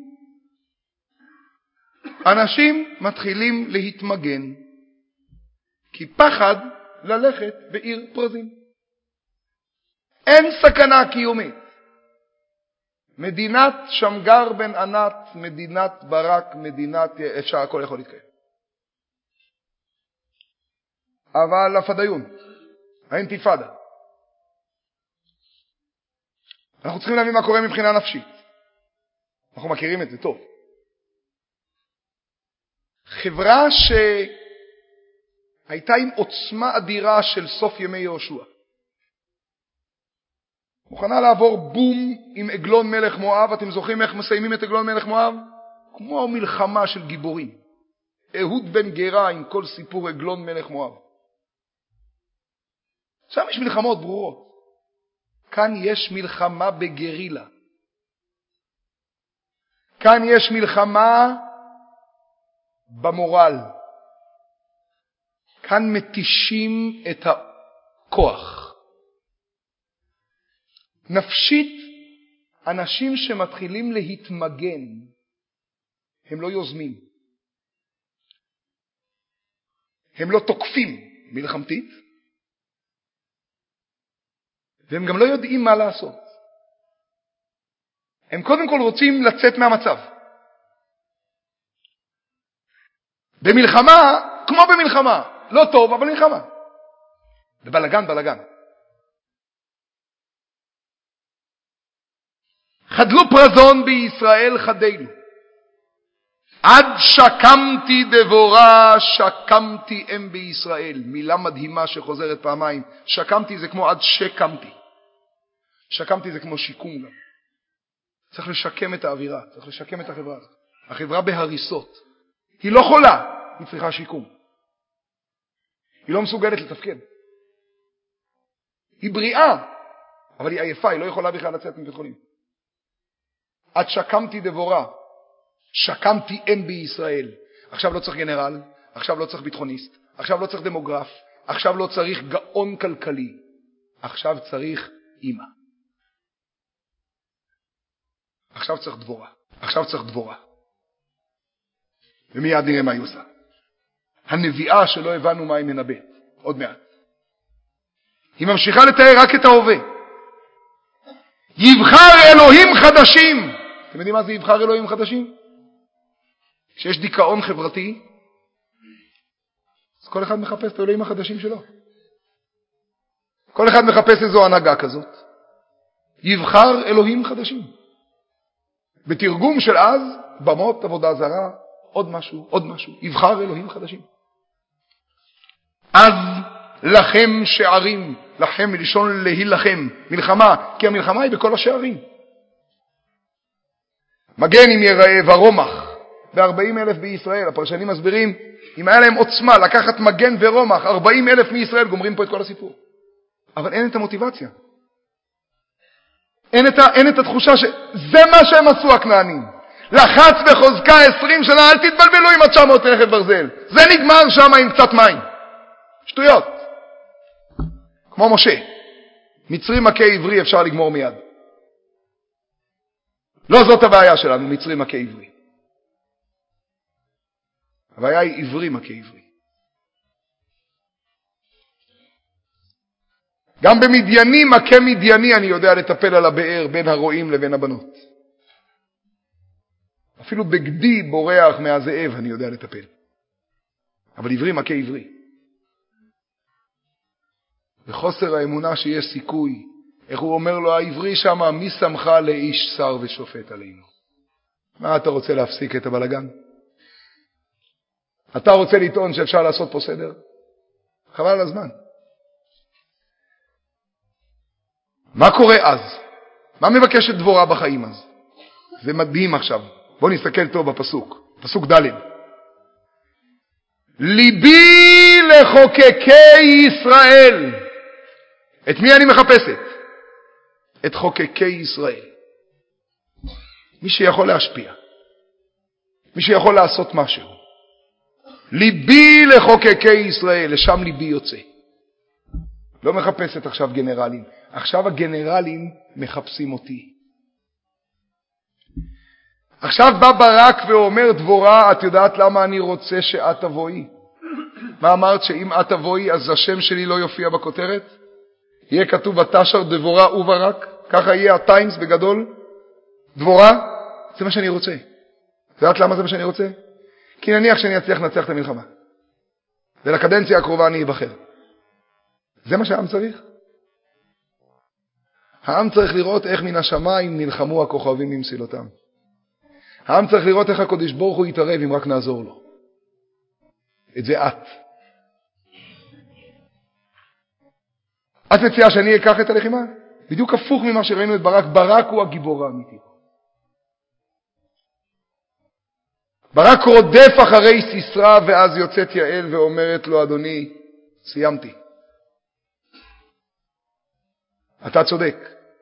אנשים מתחילים להתמגן, כי פחד ללכת בעיר פרזים. אין סכנה קיומית. מדינת שמגר בן ענת, מדינת ברק, מדינת אפשר, הכל יכול להתקיים. אבל הפדיון, האינתיפאדה. אנחנו צריכים להבין מה קורה מבחינה נפשית. אנחנו מכירים את זה טוב. חברה שהייתה עם עוצמה אדירה של סוף ימי יהושע. מוכנה לעבור בום עם עגלון מלך מואב. אתם זוכרים איך מסיימים את עגלון מלך מואב? כמו מלחמה של גיבורים. אהוד בן גרה עם כל סיפור עגלון מלך מואב. שם יש מלחמות ברורות. כאן יש מלחמה בגרילה. כאן יש מלחמה במורל. כאן מתישים את הכוח. נפשית, אנשים שמתחילים להתמגן, הם לא יוזמים. הם לא תוקפים מלחמתית, והם גם לא יודעים מה לעשות. הם קודם כל רוצים לצאת מהמצב. במלחמה, כמו במלחמה, לא טוב, אבל מלחמה. בבלגן, בלגן. חדלו פרזון בישראל חדלו. עד שקמתי דבורה, שקמתי אם בישראל. מילה מדהימה שחוזרת פעמיים. שקמתי זה כמו עד שקמתי. שקמתי זה כמו שיקום גם. צריך לשקם את האווירה, צריך לשקם את החברה. החברה בהריסות. היא לא חולה, היא צריכה שיקום. היא לא מסוגלת לתפקד. היא בריאה, אבל היא עייפה, היא לא יכולה בכלל לצאת מבית חולים. עד שקמתי דבורה, שקמתי אם בישראל. עכשיו לא צריך גנרל, עכשיו לא צריך ביטחוניסט, עכשיו לא צריך דמוגרף, עכשיו לא צריך גאון כלכלי, עכשיו צריך אמא. עכשיו צריך דבורה, עכשיו צריך דבורה. ומיד נראה מה היא עושה. הנביאה שלא הבנו מה היא מנבאת, עוד מעט. היא ממשיכה לתאר רק את ההווה. יבחר אלוהים חדשים. אתם יודעים מה זה יבחר אלוהים חדשים? כשיש דיכאון חברתי, אז כל אחד מחפש את האלוהים החדשים שלו. כל אחד מחפש איזו הנהגה כזאת. יבחר אלוהים חדשים. בתרגום של אז, במות, עבודה זרה, עוד משהו, עוד משהו. יבחר אלוהים חדשים. אז לכם שערים, לכם מלשון להילחם, מלחמה, כי המלחמה היא בכל השערים. מגן אם יראה ורומח, ב-ארבעים אלף בישראל, הפרשנים מסבירים, אם היה להם עוצמה לקחת מגן ורומח, ארבעים אלף מישראל, גומרים פה את כל הסיפור. אבל אין את המוטיבציה. אין את, ה, אין את התחושה שזה מה שהם עשו הכנענים. לחץ בחוזקה עשרים שנה, אל תתבלבלו עם ה-תשע מאות רכב ברזל. זה נגמר שם עם קצת מים. שטויות. כמו משה. מצרי מכה עברי אפשר לגמור מיד. לא זאת הבעיה שלנו, מצרי מכה עברי. הבעיה היא עברי מכה עברי. גם במדייני מכה מדייני אני יודע לטפל על הבאר בין הרועים לבין הבנות. אפילו בגדי בורח מהזאב אני יודע לטפל. אבל עברי מכה עברי. וחוסר האמונה שיש סיכוי, איך הוא אומר לו, העברי שמה, מי שמך לאיש שר ושופט עלינו? מה אתה רוצה להפסיק את הבלגן? אתה רוצה לטעון שאפשר לעשות פה סדר? חבל על הזמן. מה קורה אז? מה מבקשת דבורה בחיים אז? זה מדהים עכשיו. בואו נסתכל טוב בפסוק. פסוק ד'. ליבי לחוקקי ישראל. את מי אני מחפשת? את חוקקי ישראל. מי שיכול להשפיע. מי שיכול לעשות משהו. ליבי לחוקקי ישראל, לשם ליבי יוצא. לא מחפשת עכשיו גנרלים. עכשיו הגנרלים מחפשים אותי. עכשיו בא ברק ואומר דבורה, את יודעת למה אני רוצה שאת תבואי? מה אמרת? שאם את תבואי אז השם שלי לא יופיע בכותרת? יהיה כתוב ותשר דבורה וברק? ככה יהיה הטיימס בגדול? דבורה? זה מה שאני רוצה. את יודעת למה זה מה שאני רוצה? כי נניח שאני אצליח לנצח את המלחמה. ולקדנציה הקרובה אני אבחר. זה מה שהעם צריך? העם צריך לראות איך מן השמיים נלחמו הכוכבים ממסילותם. העם צריך לראות איך הקדוש ברוך הוא יתערב אם רק נעזור לו. את זה את. את מציעה שאני אקח את הלחימה? בדיוק הפוך ממה שראינו את ברק. ברק הוא הגיבור האמיתי. ברק רודף אחרי סיסרא, ואז יוצאת יעל ואומרת לו, אדוני, סיימתי. אתה צודק.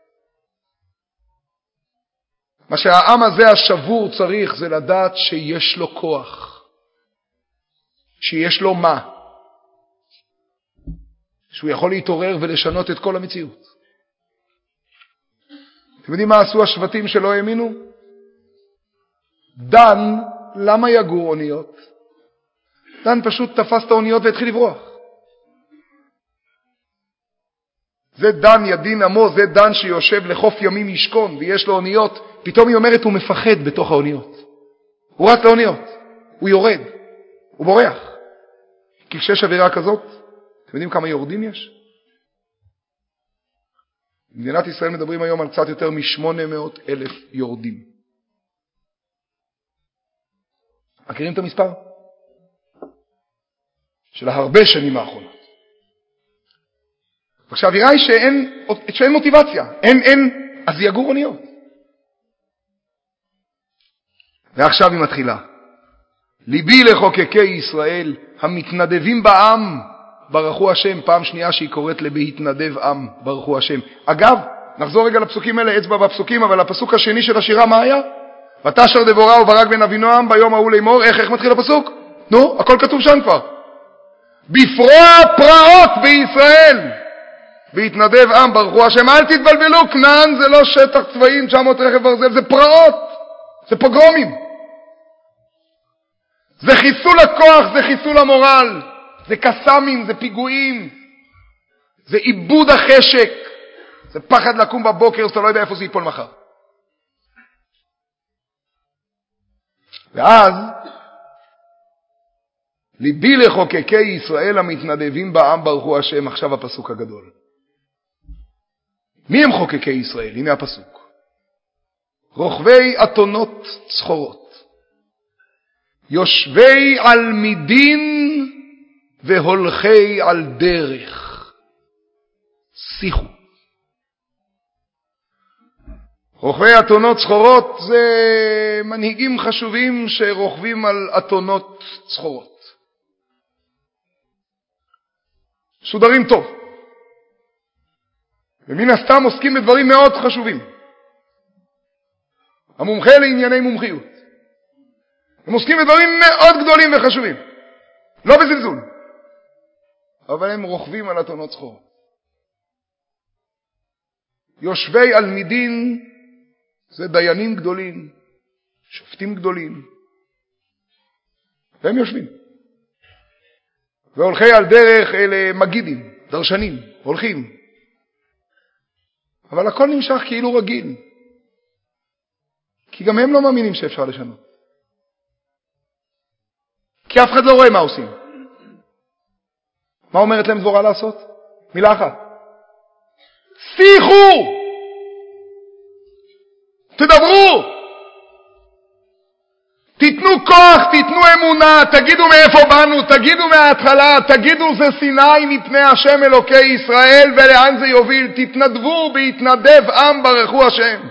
מה שהעם הזה השבור צריך זה לדעת שיש לו כוח. שיש לו מה. שהוא יכול להתעורר ולשנות את כל המציאות. אתם יודעים מה עשו השבטים שלא האמינו? דן, למה יגור אוניות? דן פשוט תפס את האוניות והתחיל לברוח. זה דן ידין עמו, זה דן שיושב לחוף ימים ישכון ויש לו אוניות. פתאום היא אומרת הוא מפחד בתוך האוניות. הוא רץ לאוניות, הוא יורד, הוא בורח. כי כשיש אווירה כזאת, אתם יודעים כמה יורדים יש? במדינת ישראל מדברים היום על קצת יותר מ-שמונה מאות אלף יורדים. מכירים את המספר? של הרבה שנים האחרונות. עכשיו, האווירה היא שאין, שאין מוטיבציה. אין, אין, אז יגור אוניות. ועכשיו היא מתחילה. ליבי לחוקקי ישראל, המתנדבים בעם, ברכו השם. פעם שנייה שהיא קוראת לבהתנדב עם, ברכו השם. אגב, נחזור רגע לפסוקים האלה, אצבע בפסוקים, אבל הפסוק השני של השירה, מה היה? ותשר דבורה וברק בן אבינועם ביום ההוא לאמור. איך, איך מתחיל הפסוק? נו, הכל כתוב שם כבר. בפרוע פרעות בישראל, בהתנדב עם, ברכו השם. אל תתבלבלו, כנען זה לא שטח צבאיים, תשע מאות רכב ברזל, זה פרעות, זה פוגרומים. זה חיסול הכוח, זה חיסול המורל, זה קסמים, זה פיגועים, זה איבוד החשק, זה פחד לקום בבוקר, אז אתה לא יודע איפה זה ייפול מחר. ואז, ליבי לחוקקי ישראל המתנדבים בעם ברכו השם. עכשיו הפסוק הגדול. מי הם חוקקי ישראל? הנה הפסוק. רוכבי אתונות צחורות, יושבי על מדין והולכי על דרך, שיחו. רוכבי אתונות צחורות זה מנהיגים חשובים שרוכבים על אתונות צחורות. סודרים טוב. ומן הסתם עוסקים בדברים מאוד חשובים. המומחה לענייני מומחיות. הם עוסקים בדברים מאוד גדולים וחשובים. לא בזלזול. אבל הם רוכבים על אתונות צחורות. יושבי על מדין זה דיינים גדולים, שופטים גדולים. והם יושבים. והולכי על דרך אלה מגידים, דרשנים, הולכים. אבל הכל נמשך כאילו רגיל. כי גם הם לא מאמינים שאפשר לשנות. כי אף אחד לא רואה מה עושים. מה אומרת להם דבורה לעשות? מילה אחת. שיחו! תדברו! תיתנו כוח, תיתנו אמונה, תגידו מאיפה באנו, תגידו מההתחלה, תגידו זה סיני מפני השם אלוקי ישראל ולאן זה יוביל. תתנדבו בהתנדב עם ברכו השם.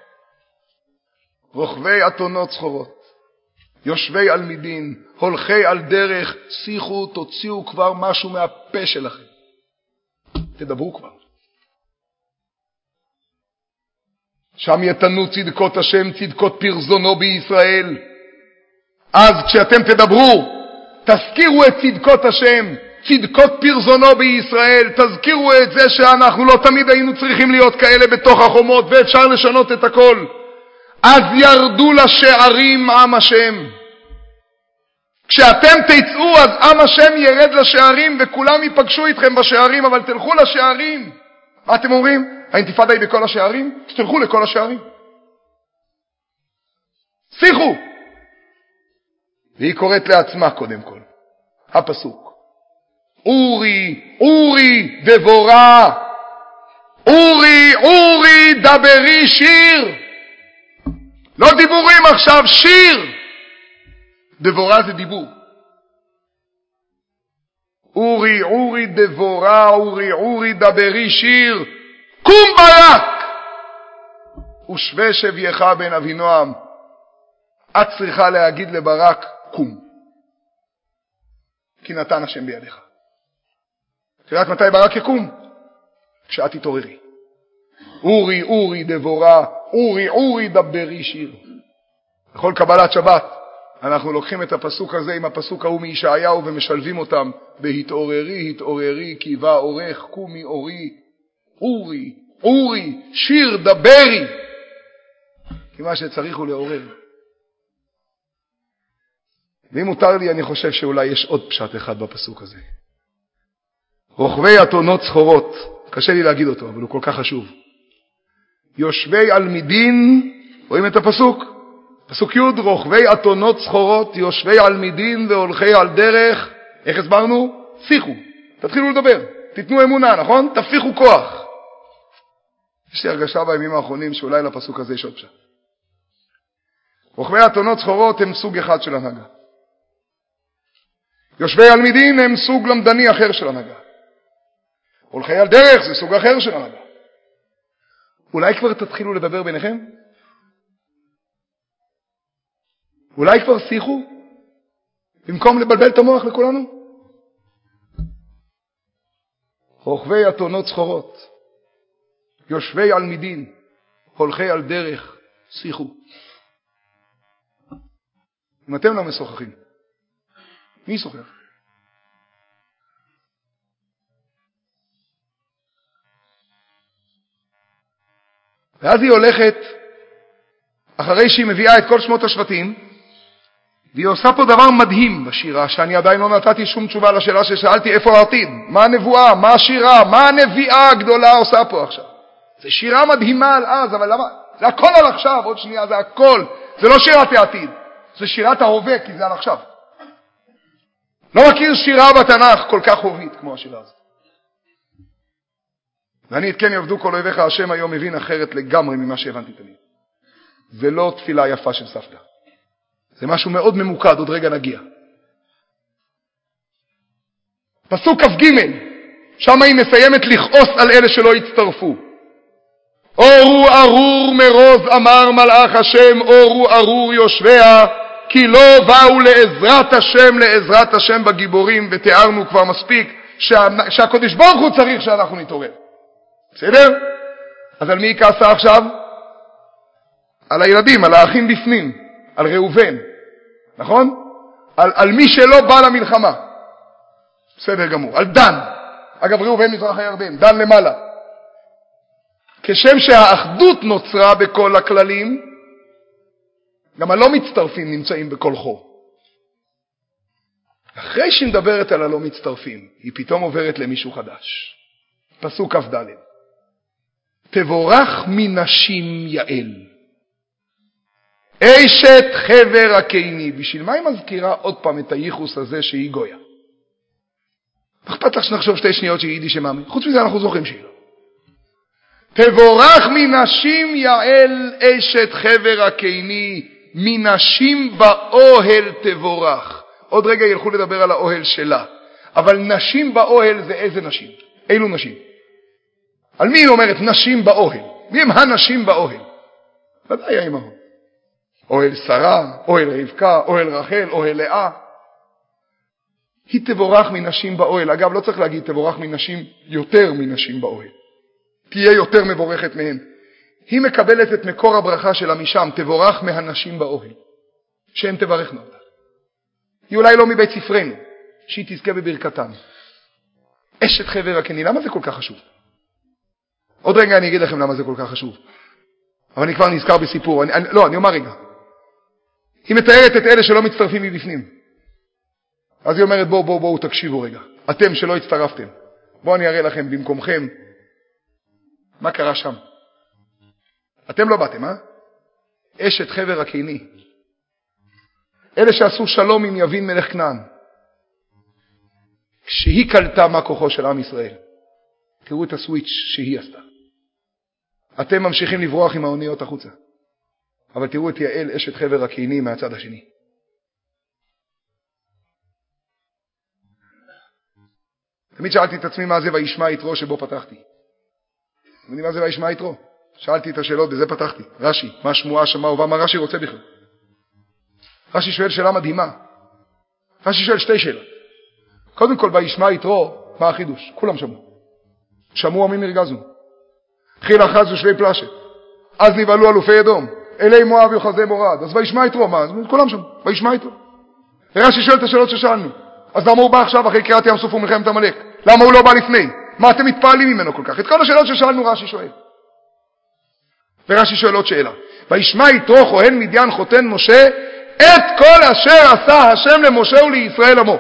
רוכבי אתונות צחורות, יושבי על מדין, הולכי על דרך, שיחו, תוציאו כבר משהו מהפה שלכם. תדברו כבר. שם יתנו צדקות השם, צדקות פרזונו בישראל. אז כשאתם תדברו, תזכירו את צדקות השם, צדקות פרזונו בישראל, תזכירו את זה שאנחנו לא תמיד היינו צריכים להיות כאלה בתוך החומות, ואפשר לשנות את הכל. אז ירדו לשערים עם השם. כשאתם תצאו, אז עם השם ירד לשערים, וכולם ייפגשו איתכם בשערים, אבל תלכו לשערים. מה אתם אומרים? האינתיפאדה היא בכל השערים? תלכו לכל השערים. שיחו. והיא קוראת לעצמה קודם כל. הפסוק. אורי, אורי, דבורה. אורי, אורי, דברי שיר. לא דיבורים עכשיו, שיר. דבורה זה דיבור. אורי, אורי, דבורה, אורי, אורי, דברי שיר. קום ברק. ושווה שבייך בן אבינועם. את צריכה להגיד לברק, קום. כי נתן השם בידיך. תראה מתי ברק יקום? כשאת תתעוררי. אורי, אורי, דבורה, אורי, אורי, דברי שיר. בכל קבלת שבת, אנחנו לוקחים את הפסוק הזה עם הפסוק ההוא מישעיהו ומשלבים אותם בהתעוררי, התעוררי, כי בא אורך, קומי אורי, אורי, אורי, שיר, דברי. כי מה שצריך הוא לעורר. ואם מותר לי, אני חושב שאולי יש עוד פשט אחד בפסוק הזה. רוכבי אתונות סחורות, קשה לי להגיד אותו, אבל הוא כל כך חשוב. יושבי על מדין, רואים את הפסוק? פסוק י', רוכבי אתונות סחורות, יושבי על מדין והולכי על דרך, איך הסברנו? שיחו, תתחילו לדבר, תיתנו אמונה, נכון? תפיחו כוח. יש לי הרגשה בימים האחרונים שאולי לפסוק הזה יש עוד פשט. רוכבי אתונות סחורות הם סוג אחד של הנהגה. יושבי על מדין הם סוג למדני אחר של הנהגה. הולכי על דרך זה סוג אחר של הנהגה. אולי כבר תתחילו לדבר ביניכם? אולי כבר שיחו? במקום לבלבל את המוח לכולנו? רוכבי אתונות סחורות, יושבי על מדין, הולכי על דרך, שיחו. אם אתם לא משוחחים, מי ישוחח? ואז היא הולכת, אחרי שהיא מביאה את כל שמות השבטים, והיא עושה פה דבר מדהים בשירה, שאני עדיין לא נתתי שום תשובה לשאלה ששאלתי, איפה העתיד? מה הנבואה? מה השירה? מה הנביאה הגדולה עושה פה עכשיו? זה שירה מדהימה על אז, אבל למה? זה הכל על עכשיו, עוד שנייה, זה הכל. זה לא שירת העתיד, זה שירת ההווה, כי זה על עכשיו. לא מכיר שירה בתנ"ך כל כך הובית כמו השירה הזאת. ואני את כן יעבדו כל אויביך, השם היום מבין אחרת לגמרי ממה שהבנתי תמיד. זה לא תפילה יפה של סבתא. זה משהו מאוד ממוקד, עוד רגע נגיע. פסוק כ"ג, שם היא מסיימת לכעוס על אלה שלא הצטרפו. אורו ארור מרוז אמר מלאך השם, אורו ארור יושביה, כי לא באו לעזרת השם, לעזרת השם בגיבורים, ותיארנו כבר מספיק שה, שהקודש ברוך הוא צריך שאנחנו נתעורר. בסדר? אז על מי היא כעסה עכשיו? על הילדים, על האחים בפנים, על ראובן, נכון? על, על מי שלא בא למלחמה. בסדר גמור. על דן. אגב, ראובן מזרח הירדן, דן למעלה. כשם שהאחדות נוצרה בכל הכללים, גם הלא מצטרפים נמצאים בכל חור. אחרי שהיא מדברת על הלא מצטרפים, היא פתאום עוברת למישהו חדש. פסוק כ"ד. תבורך מנשים יעל. אשת חבר הקיני. בשביל מה היא מזכירה עוד פעם את הייחוס הזה שהיא גויה? אכפת לך שנחשוב שתי שניות שהיא יידיש מאמין. חוץ מזה אנחנו זוכרים שהיא לא. תבורך מנשים יעל אשת חבר הקיני, מנשים באוהל תבורך. עוד רגע ילכו לדבר על האוהל שלה. אבל נשים באוהל זה איזה נשים? אילו נשים? על מי היא אומרת נשים באוהל? מי הם הנשים באוהל? ודאי האמהות. אוהל שרה, אוהל רבקה, אוהל רחל, אוהל לאה. היא תבורך מנשים באוהל. אגב, לא צריך להגיד תבורך מנשים יותר מנשים באוהל. תהיה יותר מבורכת מהן. היא מקבלת את מקור הברכה שלה משם, תבורך מהנשים באוהל. שהן תברכנה אותה. היא אולי לא מבית ספרנו, שהיא תזכה בברכתם. אשת חבר הקני, למה זה כל כך חשוב? עוד רגע אני אגיד לכם למה זה כל כך חשוב. אבל אני כבר נזכר בסיפור. אני, אני, לא, אני אומר רגע. היא מתארת את אלה שלא מצטרפים מבפנים. אז היא אומרת, בואו, בואו, בואו, תקשיבו רגע. אתם שלא הצטרפתם. בואו אני אראה לכם במקומכם מה קרה שם. אתם לא באתם, אה? אשת חבר הקני. אלה שעשו שלום עם יבין מלך כנען. כשהיא קלטה מה כוחו של עם ישראל. תראו את הסוויץ' שהיא עשתה. אתם ממשיכים לברוח עם האוניות החוצה. אבל תראו את יעל אשת חבר הקני מהצד השני. תמיד שאלתי את עצמי מה זה וישמע יתרו שבו פתחתי. אתם יודעים מה זה וישמע יתרו? שאלתי את השאלות, בזה פתחתי. רש"י, מה שמועה, שמה ובה, מה רש"י רוצה בכלל? רש"י שואל שאלה מדהימה. רש"י שואל שתי שאלות. קודם כל, וישמע יתרו, מה החידוש? כולם שמעו. שמעו עמים ירגזו. חיל אחזו שבי פלשת. אז נבהלו אלופי אדום. אלי מואב יוחזי מורד. אז וישמע יתרו, מה? אז כולם שמעו. וישמע יתרו. רש"י שואל את השאלות ששאלנו. אז למה הוא בא עכשיו אחרי קריאת ים סוף ומלחמת עמלק? למה הוא לא בא לפני? מה אתם מתפעלים ממנו כל כך? את כל השאלות ששאלנו רש"י שואל. ורש"י שואל עוד שאלה. וישמע יתרו כהן מדיין חותן משה את כל אשר עשה השם למשה ולישראל עמו.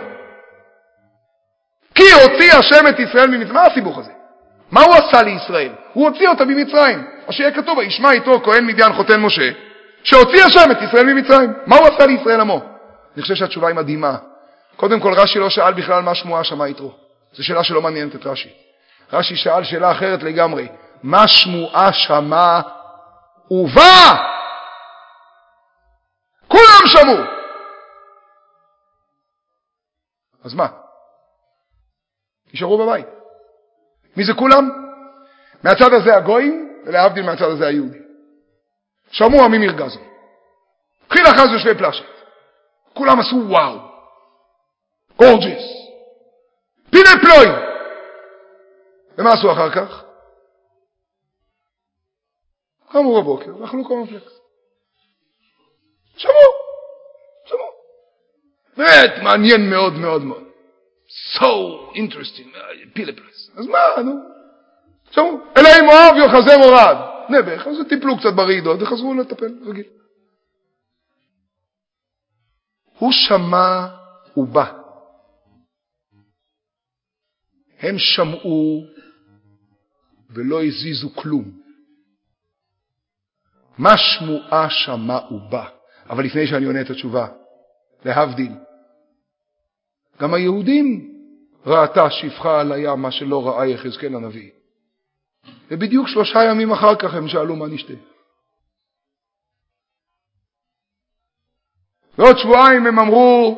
כי הוציא השם את ישראל ממצרים. מה הסיבוך הזה? מה הוא עשה לישראל? הוא הוציא אותה ממצרים. אז שיהיה כתוב, וישמע יתרו כהן מדיין חותן משה, שהוציא השם את ישראל ממצרים. מה הוא עשה לישראל עמו? אני חושב שהתשובה היא מדהימה. קודם כל רש"י לא שאל בכלל מה שמועה שמע יתרו. זו שאלה שלא מעניינת את רש"י. רש"י שאל שאלה אחרת לגמרי. מה שמועה שמע ובא? כולם שמעו. אז מה? נשארו בבית. מי זה כולם? מהצד הזה הגויים, ולהבדיל מהצד הזה היהודי. שמעו עמים ירגזו. חיל אחזו שבי פלשת. כולם עשו וואו. גורג'ס. פיני פלוי. ומה עשו אחר כך? קמו בבוקר, ואכלו קורנפלקס. שמעו. שמעו. באמת מעניין מאוד מאוד מאוד. So interesting. פילפלס. אז מה, נו? שמעו. אלי מואב יוחזי מורד. נבח. אז טיפלו קצת ברעידות וחזרו לטפל רגיל. הוא שמע ובא. הם שמעו ולא הזיזו כלום. מה שמועה שמע ובא? אבל לפני שאני עונה את התשובה, להבדיל. גם היהודים ראתה שפחה על הים מה שלא ראה יחזקאל הנביא. ובדיוק שלושה ימים אחר כך הם שאלו מה נשתה. ועוד שבועיים הם אמרו,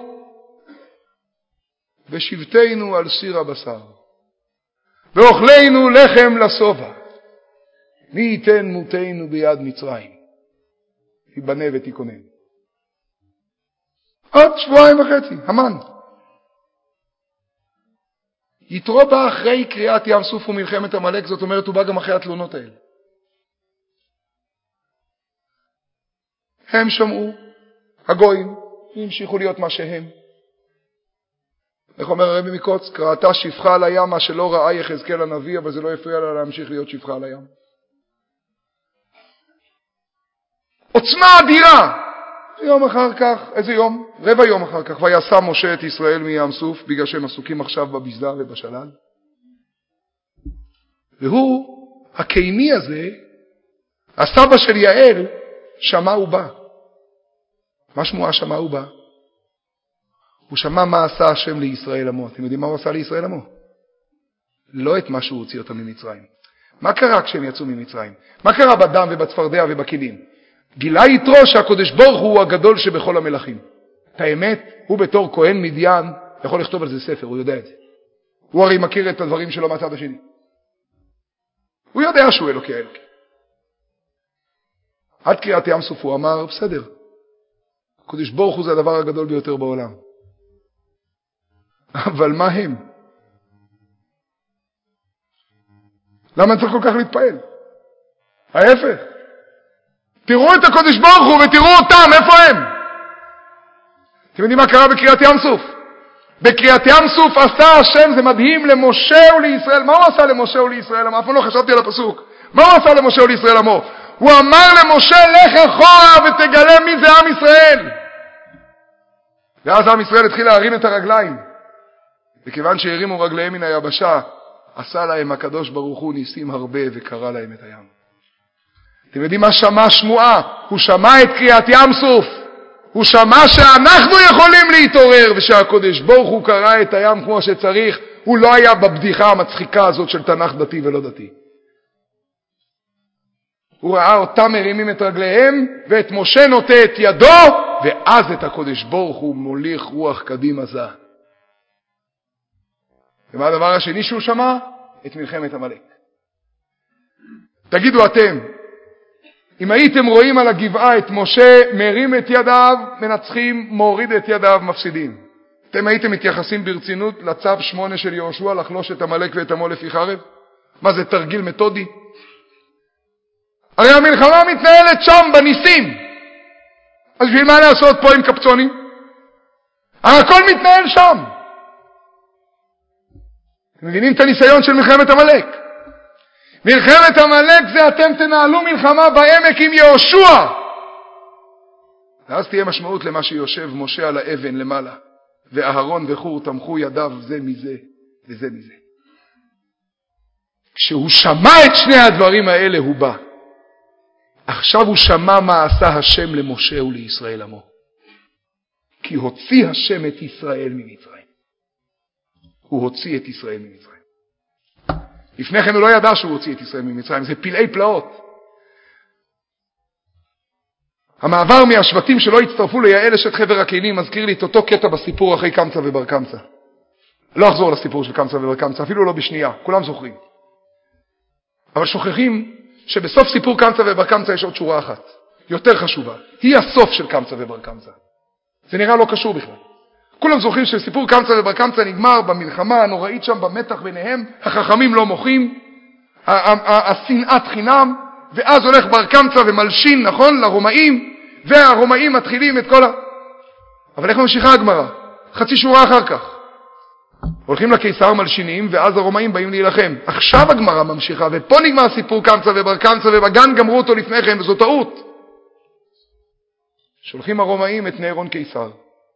ושבתנו על סיר הבשר, ואוכלנו לחם לשובע, מי ייתן מותנו ביד מצרים, ייבנה ותיכונן. עוד שבועיים וחצי, המן. יתרו בא אחרי קריאת ים סוף ומלחמת עמלק, זאת אומרת הוא בא גם אחרי התלונות האלה. הם שמעו, הגויים, המשיכו להיות מה שהם. איך אומר הרבי מקוץ? קראתה שפחה על הים, מה שלא ראה יחזקאל הנביא, אבל זה לא הפריע לה להמשיך להיות שפחה על הים. עוצמה אדירה! יום אחר כך, איזה יום? רבע יום אחר כך, ויסע משה את ישראל מים סוף, בגלל שהם עסוקים עכשיו בבזדה ובשלל. והוא, הקיני הזה, הסבא של יעל, שמע ובא. מה שמועה שמע ובא? הוא שמע מה עשה השם לישראל עמו. אתם יודעים מה הוא עשה לישראל עמו? לא את מה שהוא הוציא אותם ממצרים. מה קרה כשהם יצאו ממצרים? מה קרה בדם ובצפרדע ובכלים? גילה יתרו שהקדוש ברוך הוא הגדול שבכל המלכים. את האמת, הוא בתור כהן מדיין יכול לכתוב על זה ספר, הוא יודע את זה. הוא הרי מכיר את הדברים שלו מהצד השני. הוא יודע שהוא אלוקי האלוקי. עד קריאת ים סוף הוא אמר, בסדר, הקדוש ברוך הוא זה הדבר הגדול ביותר בעולם. אבל מה הם? למה צריך כל כך להתפעל? ההפך. תראו את הקדוש ברוך הוא ותראו אותם, איפה הם? אתם יודעים מה קרה בקריאת ים סוף? בקריאת ים סוף עשה השם, זה מדהים, למשה ולישראל. מה הוא עשה למשה ולישראל עמו? אף פעם לא חשבתי על הפסוק. מה הוא עשה למשה ולישראל עמו? הוא אמר למשה, לך אחורה ותגלה מי זה עם ישראל. ואז עם ישראל התחיל להרים את הרגליים. וכיוון שהרימו רגליהם מן היבשה, עשה להם הקדוש ברוך הוא ניסים הרבה וקרא להם את הים. אתם יודעים מה שמע שמועה? הוא שמע את קריאת ים סוף. הוא שמע שאנחנו יכולים להתעורר, ושהקדוש ברוך הוא קרא את הים כמו שצריך. הוא לא היה בבדיחה המצחיקה הזאת של תנ"ך דתי ולא דתי. הוא ראה אותם מרימים את רגליהם, ואת משה נוטה את ידו, ואז את הקדוש ברוך הוא מוליך רוח קדימה זה. ומה הדבר השני שהוא שמע? את מלחמת עמלק. תגידו אתם, אם הייתם רואים על הגבעה את משה מרים את ידיו, מנצחים, מוריד את ידיו, מפסידים. אתם הייתם מתייחסים ברצינות לצו שמונה של יהושע לחלוש את עמלק ואת עמו לפי חרב? מה זה, תרגיל מתודי? הרי המלחמה מתנהלת שם בניסים. אז בשביל מה לעשות פה עם קפצונים? הרי הכל מתנהל שם. אתם מבינים את הניסיון של מלחמת עמלק? מלחמת עמלק זה אתם תנהלו מלחמה בעמק עם יהושע. ואז תהיה משמעות למה שיושב משה על האבן למעלה, ואהרון וחור תמכו ידיו זה מזה וזה מזה. כשהוא שמע את שני הדברים האלה הוא בא. עכשיו הוא שמע מה עשה השם למשה ולישראל עמו. כי הוציא השם את ישראל ממצרים. הוא הוציא את ישראל ממצרים. לפני כן הוא לא ידע שהוא הוציא את ישראל ממצרים, זה פלאי פלאות. המעבר מהשבטים שלא הצטרפו ליעל אשת חבר הכלים מזכיר לי את אותו קטע בסיפור אחרי קמצא ובר קמצא. לא אחזור לסיפור של קמצא ובר קמצא, אפילו לא בשנייה, כולם זוכרים. אבל שוכחים שבסוף סיפור קמצא ובר קמצא יש עוד שורה אחת, יותר חשובה. היא הסוף של קמצא ובר קמצא. זה נראה לא קשור בכלל. כולם זוכרים שסיפור קמצא ובר קמצא נגמר במלחמה הנוראית שם, במתח ביניהם, החכמים לא מוחים, השנאת חינם, ואז הולך בר קמצא ומלשין, נכון, לרומאים, והרומאים מתחילים את כל ה... אבל איך ממשיכה הגמרא? חצי שורה אחר כך. הולכים לקיסר מלשינים, ואז הרומאים באים להילחם. עכשיו הגמרא ממשיכה, ופה נגמר סיפור קמצא ובר קמצא, ובגן גמרו אותו לפניכם, וזו טעות. שולחים הרומאים את נירון קיסר.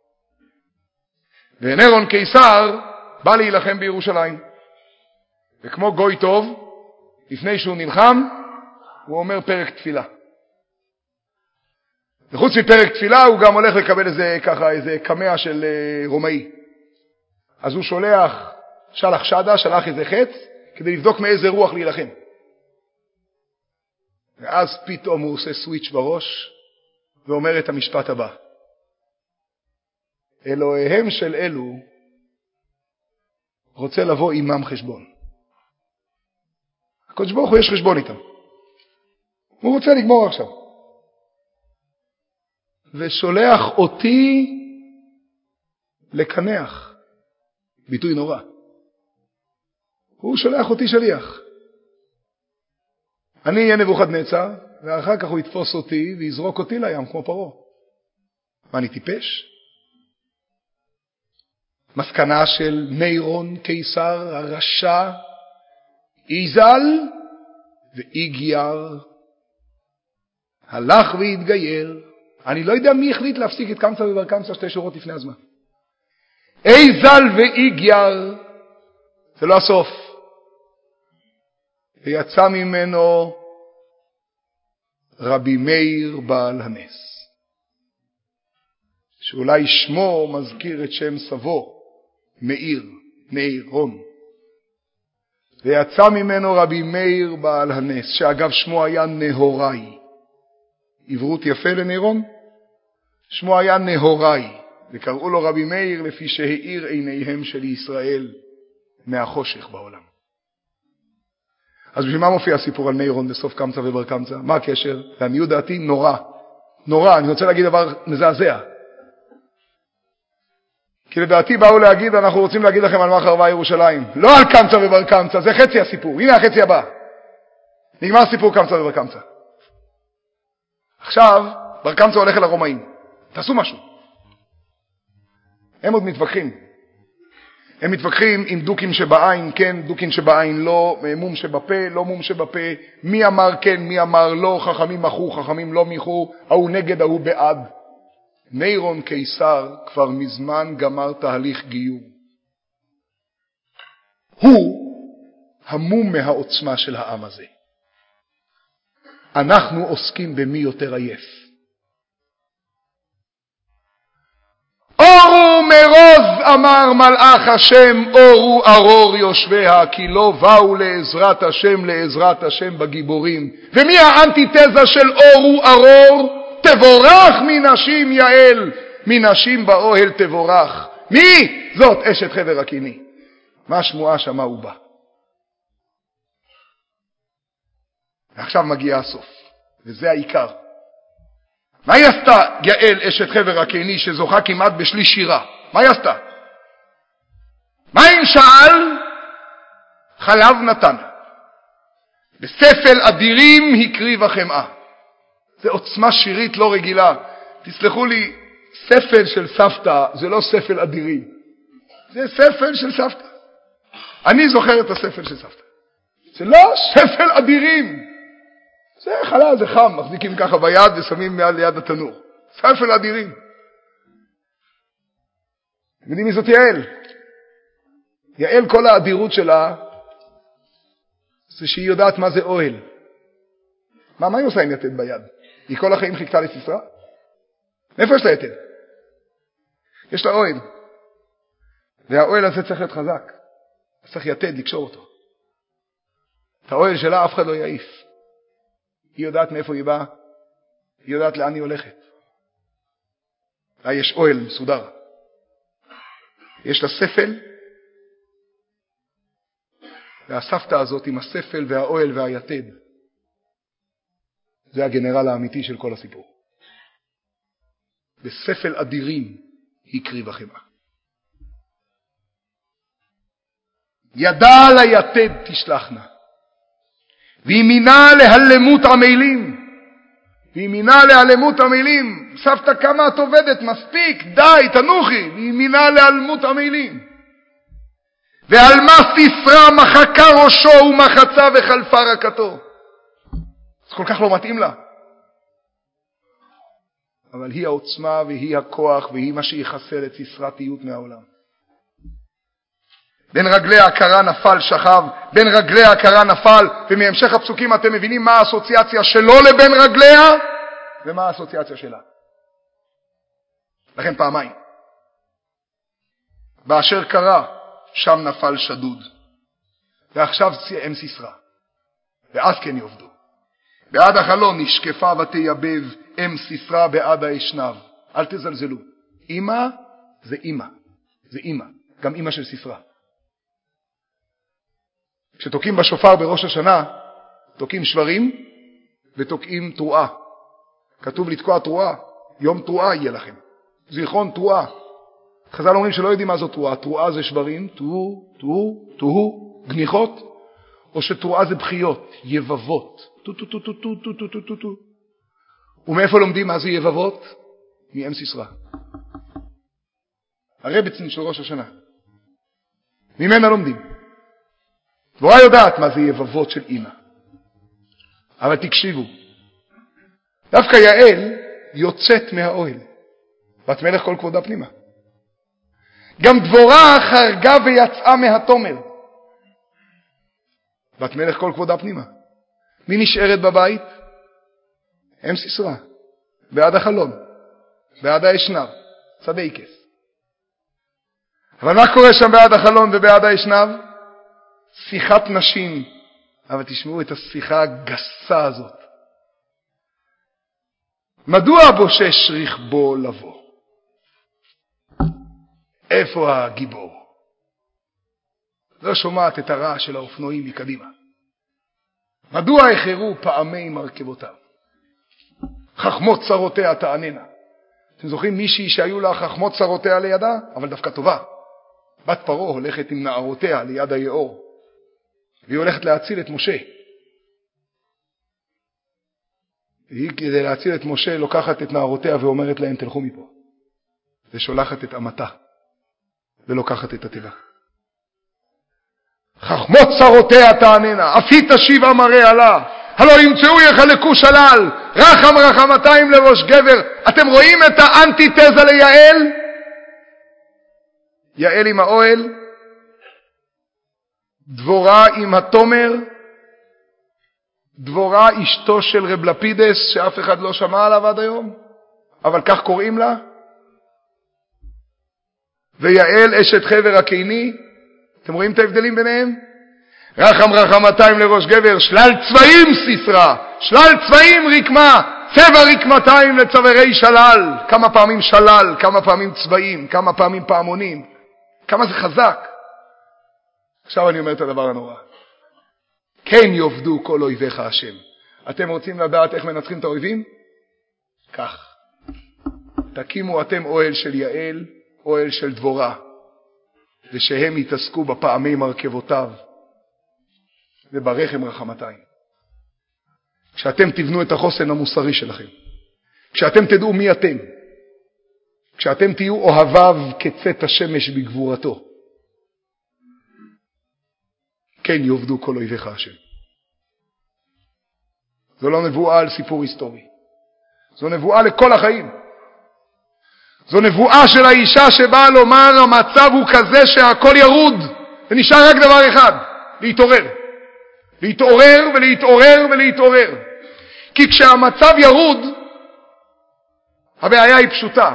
ונירון קיסר בא להילחם בירושלים. וכמו גוי טוב, לפני שהוא נלחם, הוא אומר פרק תפילה. וחוץ מפרק תפילה הוא גם הולך לקבל איזה ככה איזה קמע של רומאי. אז הוא שולח שלח שדה, שלח איזה חץ, כדי לבדוק מאיזה רוח להילחם. ואז פתאום הוא עושה סוויץ' בראש, ואומר את המשפט הבא. אלוהיהם של אלו רוצה לבוא עמם חשבון. הקדוש ברוך הוא יש חשבון איתם. הוא רוצה לגמור עכשיו. ושולח אותי לקנח. ביטוי נורא. הוא שולח אותי שליח. אני אהיה נבוכדנצר, ואחר כך הוא יתפוס אותי ויזרוק אותי לים כמו פרעה. מה, אני טיפש? מסקנה של נירון קיסר הרשע, איזל ואיגייר הלך והתגייר. אני לא יודע מי החליט להפסיק את קמצא ובר קמצא שתי שורות לפני הזמן. איזל ואיגייר, זה לא הסוף. ויצא ממנו רבי מאיר בעל הנס, שאולי שמו מזכיר את שם סבו, מאיר, נירון. ויצא ממנו רבי מאיר בעל הנס, שאגב שמו היה נהוראי. עברות יפה לנירון? שמו היה נהוראי, וקראו לו רבי מאיר לפי שהאיר עיניהם של ישראל מהחושך בעולם. אז בשביל מה מופיע הסיפור על נירון בסוף קמצא ובר קמצא? מה הקשר? לעניות דעתי נורא. נורא, אני רוצה להגיד דבר מזעזע. כי לדעתי באו להגיד, אנחנו רוצים להגיד לכם על מה חרבה ירושלים. לא על קמצא ובר קמצא, זה חצי הסיפור. הנה החצי הבא. נגמר סיפור קמצא ובר קמצא. עכשיו, בר קמצא הולך אל הרומאים. תעשו משהו. הם עוד מתווכחים. הם מתווכחים עם דוקים שבעין כן, דוקים שבעין לא, מום שבפה, לא מום שבפה, מי אמר כן, מי אמר לא, חכמים מחו, חכמים לא מיחו, ההוא נגד, ההוא בעד. נירון קיסר כבר מזמן גמר תהליך גיור. הוא המום מהעוצמה של העם הזה. אנחנו עוסקים במי יותר עייף. אורו מרוז אמר מלאך השם, אורו ארור יושביה, כי לא באו לעזרת השם, לעזרת השם בגיבורים. ומי האנטיתזה של אורו ארור? תבורך מנשים יעל, מנשים באוהל תבורך. מי? זאת אשת חבר הקיני. מה השמועה שמה הוא בא? ועכשיו מגיע הסוף, וזה העיקר. מה היא עשתה יעל אשת חבר הקיני שזוכה כמעט בשליש שירה? מה היא עשתה? מה אם שאל? חלב נתן. בספל אדירים הקריבה חמאה. זה עוצמה שירית לא רגילה. תסלחו לי, ספל של סבתא זה לא ספל אדירים. זה ספל של סבתא. אני זוכר את הספל של סבתא. זה לא ספל אדירים. זה חלה, זה חם, מחזיקים ככה ביד ושמים מעל ליד התנור. ספל אדירים. יודעים מי זאת יעל? יעל כל האדירות שלה זה שהיא יודעת מה זה אוהל. מה, מה היא עושה עם יתד ביד? היא כל החיים חיכתה לסיסרא? איפה יש לה יתד? יש לה אוהל. והאוהל הזה צריך להיות חזק. צריך יתד לקשור אותו. את האוהל שלה אף אחד לא יעיף. היא יודעת מאיפה היא באה. היא יודעת לאן היא הולכת. לה יש אוהל מסודר. יש לה ספל. והסבתא הזאת עם הספל והאוהל והיתד. זה הגנרל האמיתי של כל הסיפור. בספל אדירים הקריבה חמאה. ידע ליתד תשלחנה. וימינה להלמות עמלים. וימינה להלמות עמלים. סבתא כמה את עובדת, מספיק, די, תנוחי. וימינה להלמות עמלים. ועלמה סיסרא מחקה ראשו ומחצה וחלפה רקתו. זה כל כך לא מתאים לה. אבל היא העוצמה והיא הכוח והיא מה שיחסל את סיסרתיות מהעולם. בין רגלי ההכרה נפל שכב, בין רגלי ההכרה נפל, ומהמשך הפסוקים אתם מבינים מה האסוציאציה שלו לבין רגליה, ומה האסוציאציה שלה. לכן פעמיים. באשר קרה, שם נפל שדוד. ועכשיו הם סיסרא. ואז כן יעבדו. בעד החלון נשקפה ותייבב, אם סיסרא בעד האשנב. אל תזלזלו. אמא זה אמא. זה אמא. גם אמא של סיסרא. כשתוקעים בשופר בראש השנה, תוקעים שברים ותוקעים תרועה. כתוב לתקוע תרועה, יום תרועה יהיה לכם. זיכרון תרועה. חז"ל אומרים שלא יודעים מה זו תרועה. תרועה זה שברים, תוהו, תוהו, תוהו, גניחות, או שתרועה זה בחיות, יבבות. טו טו טו טו טו טו טו טו טו טו. ומאיפה לומדים מה זה יבבות? מאם סיסרא. הרבצן של ראש השנה. ממנה לומדים. דבורה יודעת מה זה יבבות של אמא. אבל תקשיבו. דווקא יעל יוצאת מהאוהל. בת מלך כל כבודה פנימה. גם דבורה חרגה ויצאה מהתומר. בת מלך כל כבודה פנימה. מי נשארת בבית? אם סיסרא. בעד החלון. בעד האשנב. צדייקס. אבל מה קורה שם בעד החלון ובעד האשנב? שיחת נשים. אבל תשמעו את השיחה הגסה הזאת. מדוע בושש רכבו לבוא? איפה הגיבור? לא שומעת את הרעש של האופנועים מקדימה. מדוע החרו פעמי מרכבותיו? חכמות צרותיה תעננה. אתם זוכרים מישהי שהיו לה חכמות צרותיה לידה? אבל דווקא טובה. בת פרעה הולכת עם נערותיה ליד היאור. והיא הולכת להציל את משה. והיא כדי להציל את משה לוקחת את נערותיה ואומרת להם תלכו מפה. ושולחת את אמתה. ולוקחת את הטבע. חכמות צרותיה תעננה, אפית תשיב אמרי עלה, הלא ימצאו יחלקו שלל, רחם רחמתיים לראש גבר. אתם רואים את האנטיתזה ליעל? יעל עם האוהל, דבורה עם התומר, דבורה אשתו של רב לפידס, שאף אחד לא שמע עליו עד היום, אבל כך קוראים לה, ויעל אשת חבר הקיני. אתם רואים את ההבדלים ביניהם? רחם רחמתיים לראש גבר, שלל צבעים סיסרה, שלל צבעים רקמה, צבע רקמתיים לצווארי שלל. כמה פעמים שלל, כמה פעמים צבעים, כמה פעמים פעמונים, כמה זה חזק. עכשיו אני אומר את הדבר הנורא. כן יובדו כל אויביך השם. אתם רוצים לדעת איך מנצחים את האויבים? כך. תקימו אתם אוהל של יעל, אוהל של דבורה, ושהם יתעסקו בפעמי מרכבותיו וברחם רחמתיים. כשאתם תבנו את החוסן המוסרי שלכם, כשאתם תדעו מי אתם, כשאתם תהיו אוהביו כצאת השמש בגבורתו, כן יובדו כל אויביך השם. זו לא נבואה על סיפור היסטורי, זו נבואה לכל החיים. זו נבואה של האישה שבאה לומר המצב הוא כזה שהכל ירוד ונשאר רק דבר אחד, להתעורר. להתעורר ולהתעורר ולהתעורר. כי כשהמצב ירוד, הבעיה היא פשוטה.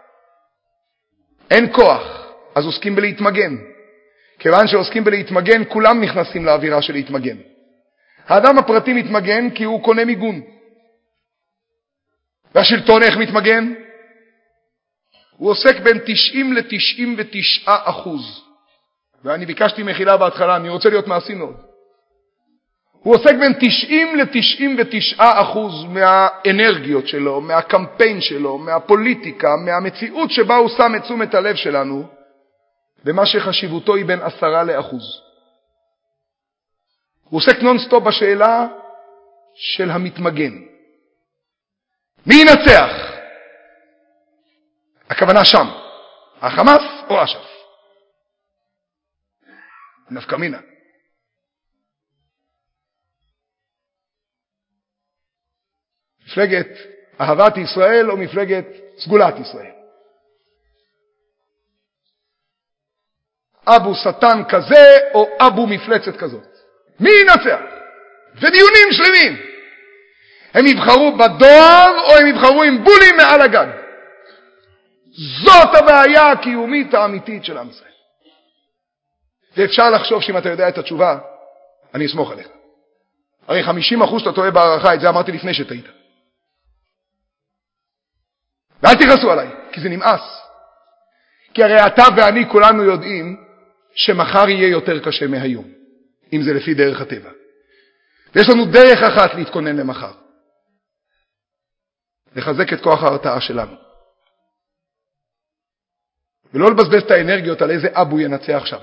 אין כוח, אז עוסקים בלהתמגן. כיוון שעוסקים בלהתמגן, כולם נכנסים לאווירה של להתמגן. האדם הפרטי מתמגן כי הוא קונה מיגון. והשלטון איך מתמגן? הוא עוסק בין תשעים ל-תשעים ותשעה אחוז. ואני ביקשתי מחילה בהתחלה, אני רוצה להיות מעשי מאוד. הוא עוסק בין תשעים ל-תשעים ותשעה אחוז מהאנרגיות שלו, מהקמפיין שלו, מהפוליטיקה, מהמציאות שבה הוא שם את תשומת הלב שלנו, במה שחשיבותו היא בין עשרה לאחוז. הוא עוסק נונסטופ בשאלה של המתמגן. מי ינצח? הכוונה שם, החמאס או אש"ף? נפקא מינה. מפלגת אהבת ישראל או מפלגת סגולת ישראל? אבו שטן כזה או אבו מפלצת כזאת? מי ינצח? ודיונים שלמים. הם יבחרו בדואר או הם יבחרו עם בולים מעל הגג? זאת הבעיה הקיומית האמיתית של עם ישראל. ואפשר לחשוב שאם אתה יודע את התשובה, אני אסמוך עליך. הרי חמישים אחוז אתה טועה בערכה, את זה אמרתי לפני שטעית. ואל תכעסו עליי, כי זה נמאס. כי הרי אתה ואני כולנו יודעים שמחר יהיה יותר קשה מהיום, אם זה לפי דרך הטבע. ויש לנו דרך אחת להתכונן למחר. לחזק את כוח ההרתעה שלנו. ולא לבזבז את האנרגיות על איזה אבו ינצח שם.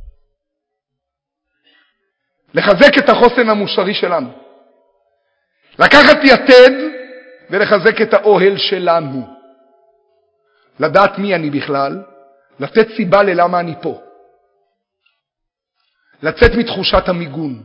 לחזק את החוסן המוסרי שלנו. לקחת יתד ולחזק את האוהל שלנו. לדעת מי אני בכלל, לתת סיבה ללמה אני פה. לצאת מתחושת המיגון.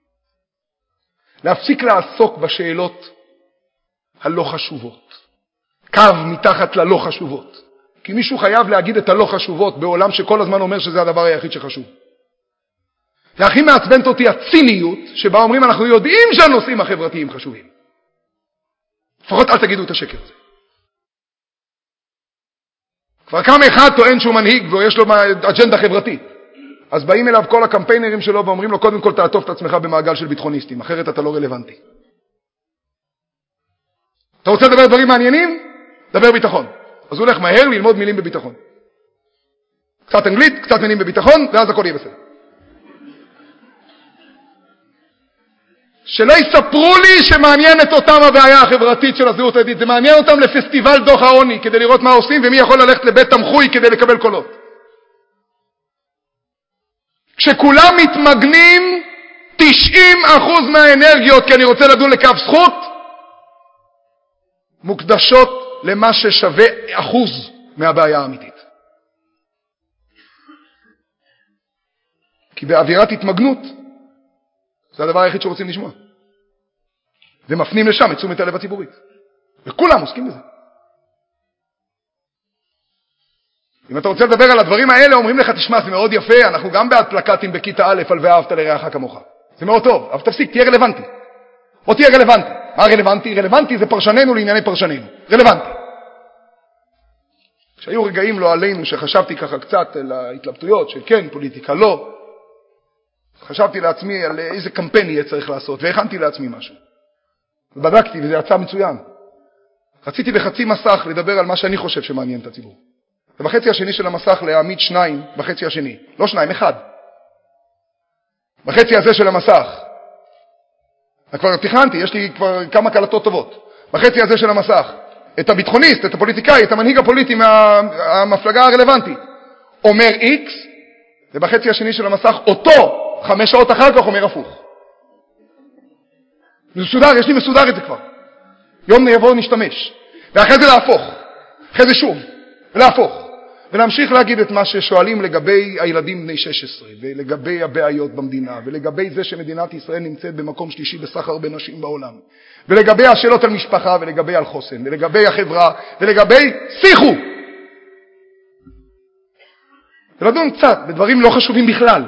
להפסיק לעסוק בשאלות הלא חשובות. קו מתחת ללא חשובות. כי מישהו חייב להגיד את הלא חשובות בעולם שכל הזמן אומר שזה הדבר היחיד שחשוב. והכי מעצבנת אותי הציניות שבה אומרים אנחנו יודעים שהנושאים החברתיים חשובים. לפחות אל תגידו את השקר הזה. כבר כמה אחד טוען שהוא מנהיג ויש לו אג'נדה חברתית. אז באים אליו כל הקמפיינרים שלו ואומרים לו קודם כל תעטוף את עצמך במעגל של ביטחוניסטים, אחרת אתה לא רלוונטי. אתה רוצה לדבר דברים מעניינים? דבר ביטחון. אז הוא הולך מהר ללמוד מילים בביטחון. קצת אנגלית, קצת מילים בביטחון, ואז הכל יהיה בסדר. שלא יספרו לי שמעניינת אותם הבעיה החברתית של הזהות היהודית, זה מעניין אותם לפסטיבל דוח העוני, כדי לראות מה עושים ומי יכול ללכת לבית תמחוי כדי לקבל קולות. כשכולם מתמגנים תשעים אחוז מהאנרגיות, כי אני רוצה לדון לקו זכות, מוקדשות למה ששווה אחוז מהבעיה האמיתית. כי באווירת התמגנות, זה הדבר היחיד שרוצים לשמוע. ומפנים לשם את תשומת הלב הציבורית. וכולם עוסקים בזה. אם אתה רוצה לדבר על הדברים האלה, אומרים לך, תשמע, זה מאוד יפה, אנחנו גם בעד פלקטים בכיתה א' על ואהבת לרעך כמוך. זה מאוד טוב, אבל תפסיק, תהיה רלוונטי. או תהיה רלוונטי. מה רלוונטי? רלוונטי זה פרשננו לענייני פרשננו. רלוונטי. כשהיו רגעים לא עלינו, שחשבתי ככה קצת על ההתלבטויות של כן, פוליטיקה לא, חשבתי לעצמי על איזה קמפיין יהיה צריך לעשות, והכנתי לעצמי משהו. ובדקתי, וזה יצא מצוין. רציתי בחצי מסך לדבר על מה שאני חושב שמעניין את הציבור. ובחצי השני של המסך להעמיד שניים בחצי השני. לא שניים, אחד. בחצי הזה של המסך. כבר תכננתי, יש לי כבר כמה קלטות טובות. בחצי הזה של המסך. את הביטחוניסט, את הפוליטיקאי, את המנהיג הפוליטי מהמפלגה הרלוונטית. אומר X, ובחצי השני של המסך אותו, חמש שעות אחר כך אומר הפוך. זה מסודר, יש לי מסודר את זה כבר. יום נבוא נשתמש. ואחרי זה להפוך. אחרי זה שוב. ולהפוך. ולהמשיך להגיד את מה ששואלים לגבי הילדים בני שש עשרה, ולגבי הבעיות במדינה, ולגבי זה שמדינת ישראל נמצאת במקום שלישי בסחר בנשים בעולם, ולגבי השאלות על משפחה, ולגבי על חוסן, ולגבי החברה, ולגבי שיחו. ולדון קצת בדברים לא חשובים בכלל.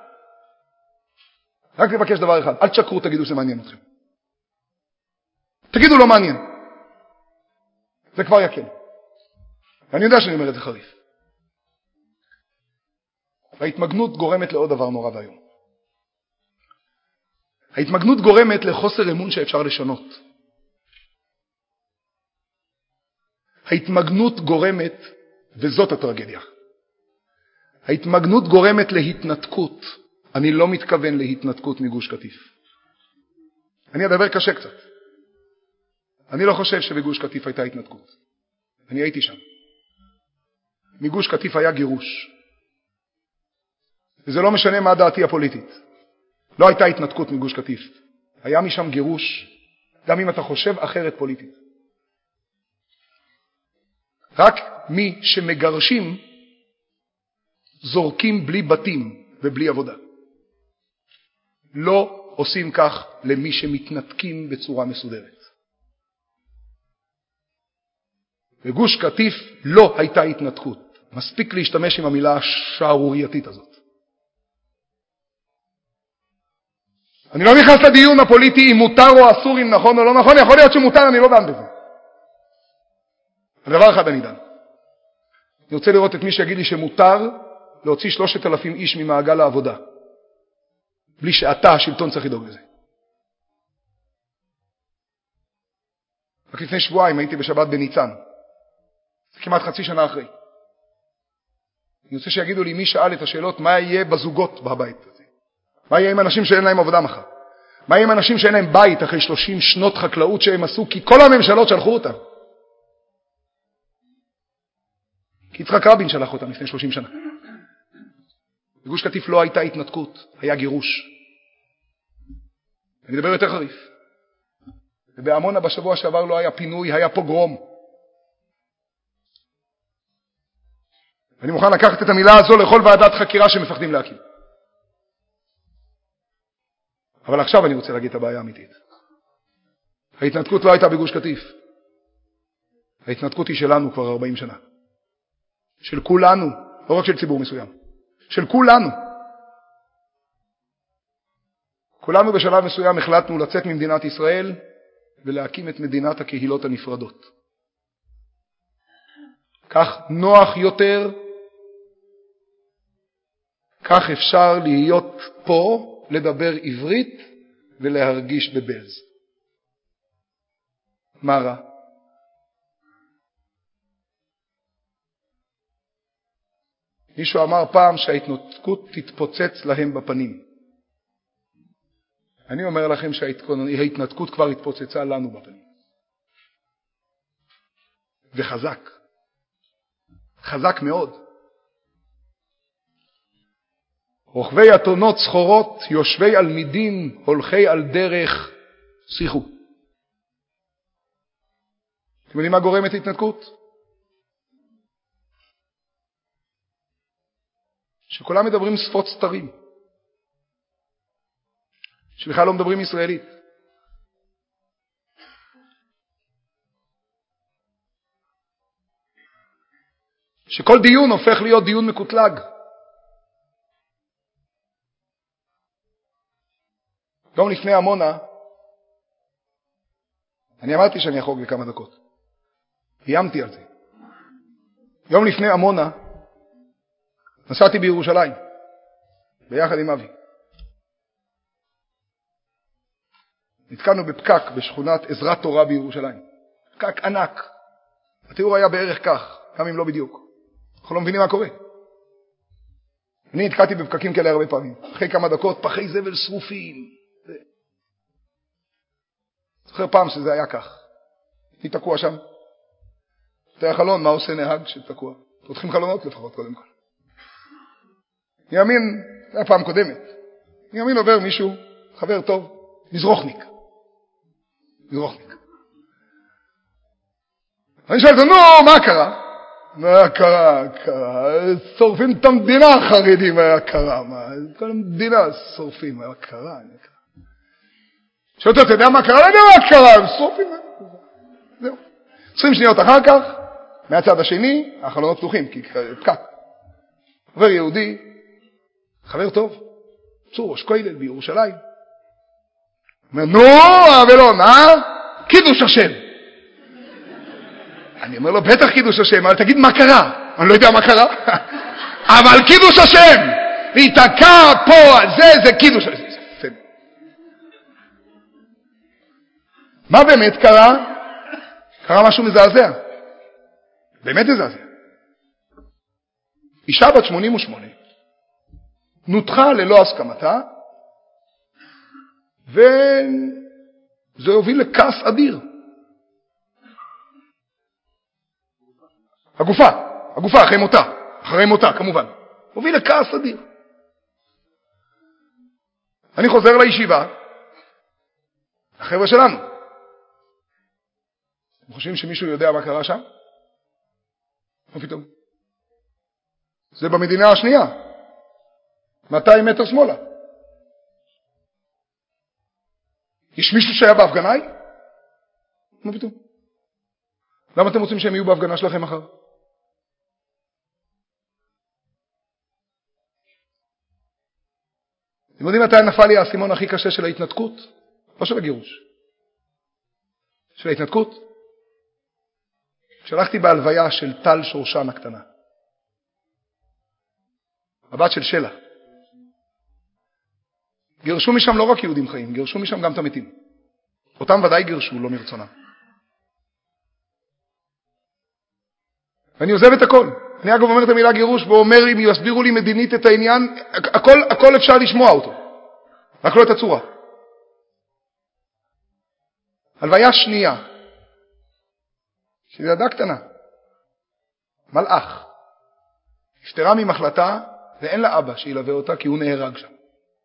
רק לבקש דבר אחד, אל תשקרו, תגידו שזה מעניין אתכם. תגידו לא מעניין. זה כבר יקל. ואני יודע שאני אומר את זה חריף. ההתמגנות גורמת לעוד דבר נורא והיום. ההתמגנות גורמת לחוסר אמון שאפשר לשנות. ההתמגנות גורמת, וזאת הטרגדיה, ההתמגנות גורמת להתנתקות. אני לא מתכוון להתנתקות מגוש קטיף. אני אדבר קשה קצת. אני לא חושב שבגוש קטיף הייתה התנתקות. אני הייתי שם. מגוש קטיף היה גירוש. וזה לא משנה מה דעתי הפוליטית. לא הייתה התנתקות מגוש קטיף. היה משם גירוש, גם אם אתה חושב אחרת פוליטית. רק מי שמגרשים זורקים בלי בתים ובלי עבודה. לא עושים כך למי שמתנתקים בצורה מסודרת. בגוש קטיף לא הייתה התנתקות. מספיק להשתמש עם המילה השערורייתית הזאת. אני לא נכנס לדיון הפוליטי אם מותר או אסור, אם נכון או לא נכון. יכול להיות שמותר, אני לא דן בזה. הדבר אחד אני דן. אני רוצה לראות את מי שיגיד לי שמותר להוציא שלושת אלפים איש ממעגל העבודה. בלי שאתה, השלטון, צריך לדאוג לזה. רק לפני שבועיים הייתי בשבת בניצן. זה כמעט חצי שנה אחרי. אני רוצה שיגידו לי מי שאל את השאלות, מה יהיה בזוגות בבית הזה? מה יהיה עם אנשים שאין להם עבודה מחר? מה יהיה עם אנשים שאין להם בית אחרי שלושים שנות חקלאות שהם עשו, כי כל הממשלות שלחו אותם? כי יצחק רבין שלח אותם לפני שלושים שנה. בגוש קטיף לא הייתה התנתקות, היה גירוש. אני מדבר יותר חריף. ובעמונה בשבוע שעבר לא היה פינוי, היה פוגרום. אני מוכן לקחת את המילה הזו לכל ועדת חקירה שמפחדים להקים. אבל עכשיו אני רוצה להגיד את הבעיה האמיתית. ההתנתקות לא הייתה בגוש קטיף. ההתנתקות היא שלנו כבר ארבעים שנה. של כולנו, לא רק של ציבור מסוים. של כולנו. כולנו בשלב מסוים החלטנו לצאת ממדינת ישראל ולהקים את מדינת הקהילות הנפרדות. כך נוח יותר, כך אפשר להיות פה, לדבר עברית ולהרגיש בבלז. מה רע? מישהו אמר פעם שההתנתקות תתפוצץ להם בפנים. אני אומר לכם שההתנתקות כבר התפוצצה לנו בפנים. וחזק. חזק מאוד. רוכבי אתונות סחורות, יושבי על מידים, הולכי על דרך, שיחו. אתם יודעים מה גורם את התנתקות? שכולם מדברים שפות סתרים. שבכלל לא מדברים ישראלית. שכל דיון הופך להיות דיון מקוטלג. יום לפני עמונה, אני אמרתי שאני אחרוג לכמה דקות. איימתי על זה. יום לפני עמונה, נסעתי בירושלים, ביחד עם אבי. נתקענו בפקק בשכונת עזרת תורה בירושלים. פקק ענק. התיאור היה בערך כך, גם אם לא בדיוק. אנחנו לא מבינים מה קורה. אני נתקעתי בפקקים כאלה הרבה פעמים. אחרי כמה דקות, פחי זבל שרופים. זוכר פעם שזה היה כך. אני תקוע שם. זה החלון, מה עושה נהג שתקוע? פותחים חלונות לפחות קודם כל. ימין, זה היה פעם קודמת. ימין עובר מישהו, חבר טוב, מזרוחניק. מזרוחניק. אני שואל אותו, נו, מה קרה? מה קרה? קרה. שורפים את המדינה החרדים, היה קרה. מה? כל המדינה שורפים, היה קרה. שואל אותו, אתה יודע מה קרה? לא יודע מה קרה, הם שורפים. זהו. עשרים שניות אחר כך, מהצד השני, החלונות פתוחים, כי פקק. עובר יהודי, חבר טוב, צור ראש כולל בירושלים. אומר, נו, אבלון, אה? קידוש השם. אני אומר לו, בטח קידוש השם, אבל תגיד מה קרה. אני לא יודע מה קרה. אבל קידוש השם, להתעקע פה על זה, זה קידוש השם. מה באמת קרה? קרה משהו מזעזע. באמת מזעזע. אישה בת שמונים ושמונה, נותחה ללא הסכמתה, וזה הוביל לכעס אדיר. הגופה, הגופה אחרי מותה, אחרי מותה כמובן, הוביל לכעס אדיר. אני חוזר לישיבה, החבר'ה שלנו. אתם חושבים שמישהו יודע מה קרה שם? מה פתאום? זה במדינה השנייה, מאתיים מטר שמאלה. יש מישהו שהיה בהפגנה? מה פתאום? למה אתם רוצים שהם יהיו בהפגנה שלכם מחר? אתם יודעים מתי נפל לי האסימון הכי קשה של ההתנתקות? לא של הגירוש. של ההתנתקות? שלחתי בהלוויה של טל שורשן הקטנה. הבת של שלה. גירשו משם לא רק יהודים חיים, גירשו משם גם את המתים. אותם ודאי גירשו, לא מרצונם. ואני עוזב את הכל. אני אגב אומר את המילה גירוש, ואומר אם יסבירו לי מדינית את העניין, הכל, הכל אפשר לשמוע אותו. רק לא את הצורה. הלוויה שנייה, של ילדה קטנה, מלאך, נפטרה ממחלתה, ואין לה אבא שילווה אותה, כי הוא נהרג שם.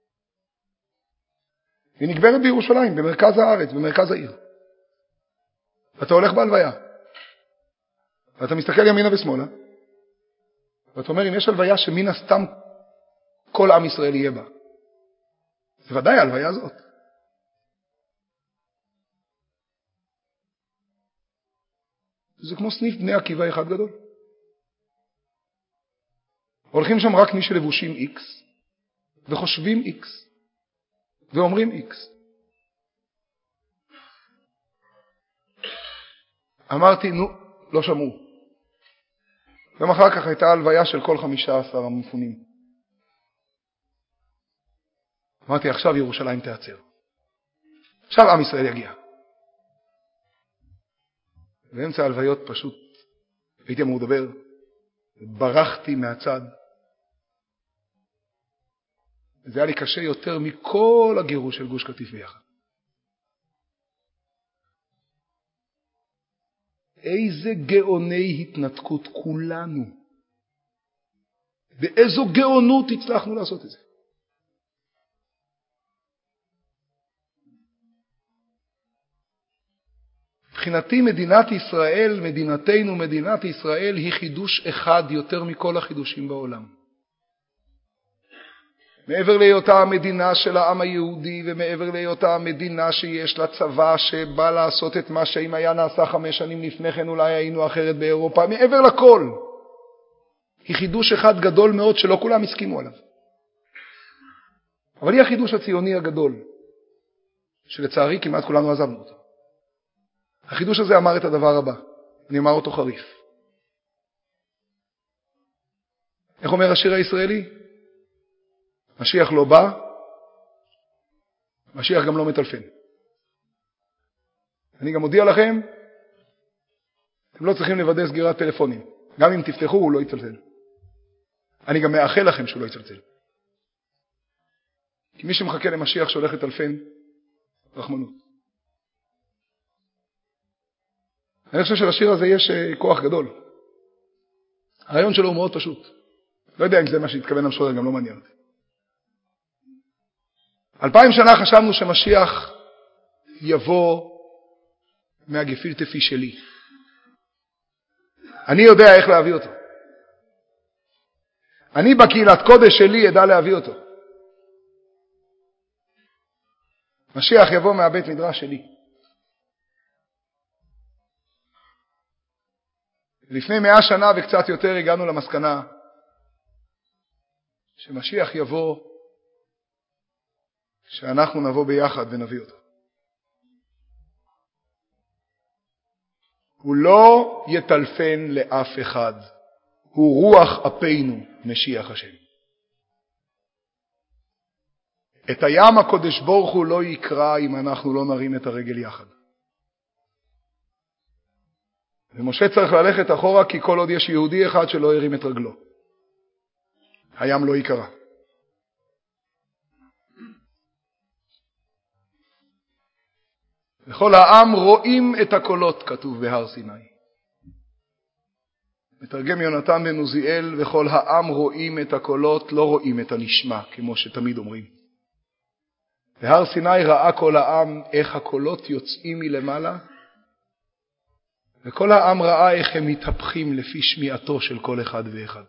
היא נקברת בירושלים, במרכז הארץ, במרכז העיר. ואתה הולך בהלוויה, ואתה מסתכל ימינה ושמאלה, ואתה אומר, אם יש הלוויה שמן הסתם כל עם ישראל יהיה בה, זה ודאי ההלוויה הזאת. זה כמו סניף בני עקיבא אחד גדול. הולכים שם רק מי שלבושים איקס, וחושבים איקס, ואומרים איקס. אמרתי, נו, לא שמעו. גם אחר כך הייתה הלוויה של כל חמישה עשר המפונים. אמרתי, עכשיו ירושלים תעצר. עכשיו עם ישראל יגיע. באמצע ההלוויות פשוט הייתי אמור לדבר, ברחתי מהצד. זה היה לי קשה יותר מכל הגירוש של גוש קטיף ביחד. איזה גאוני התנתקות כולנו. באיזו גאונות הצלחנו לעשות את זה. מבחינתי מדינת ישראל, מדינתנו, מדינת ישראל, היא חידוש אחד יותר מכל החידושים בעולם. מעבר להיותה המדינה של העם היהודי, ומעבר להיותה המדינה שיש לה צבא שבא לעשות את מה שאם היה נעשה חמש שנים לפני כן אולי היינו אחרת באירופה, מעבר לכל, היא חידוש אחד גדול מאוד שלא כולם הסכימו עליו. אבל היא החידוש הציוני הגדול, שלצערי כמעט כולנו עזבנו אותו. החידוש הזה אמר את הדבר הבא, אני אומר אותו חריף. איך אומר השיר הישראלי? משיח לא בא, משיח גם לא מטלפן. אני גם מודיע לכם, אתם לא צריכים לוודא סגירת טלפונים. גם אם תפתחו הוא לא יצלצל. אני גם מאחל לכם שהוא לא יצלצל. כי מי שמחכה למשיח שהולך לטלפן, רחמנות. אני חושב שלשיר הזה יש כוח גדול. הרעיון שלו הוא מאוד פשוט. לא יודע אם זה מה שהתכוון המשורר, גם לא מעניין אותי. אלפיים שנה חשבנו שמשיח יבוא מהגפילטע פיש שלי. אני יודע איך להביא אותו. אני בקהילת קודש שלי ידע להביא אותו. משיח יבוא מהבית מדרש שלי. לפני מאה שנה וקצת יותר הגענו למסקנה שמשיח יבוא שאנחנו נבוא ביחד ונביא אותו. הוא לא יטלפן לאף אחד. הוא רוח אפינו משיח השם. את הים הקודש ברוך הוא לא יקרא אם אנחנו לא נרים את הרגל יחד. ומשה צריך ללכת אחורה כי כל עוד יש יהודי אחד שלא ירים את רגלו. הים לא יקרא. וכל העם רואים את הקולות, כתוב בהר סיני. מתרגם יונתן בן עוזיאל, וכל העם רואים את הקולות, לא רואים את הנשמע, כמו שתמיד אומרים. בהר סיני ראה כל העם איך הקולות יוצאים מלמעלה, וכל העם ראה איך הם מתהפכים לפי שמיעתו של כל אחד ואחד.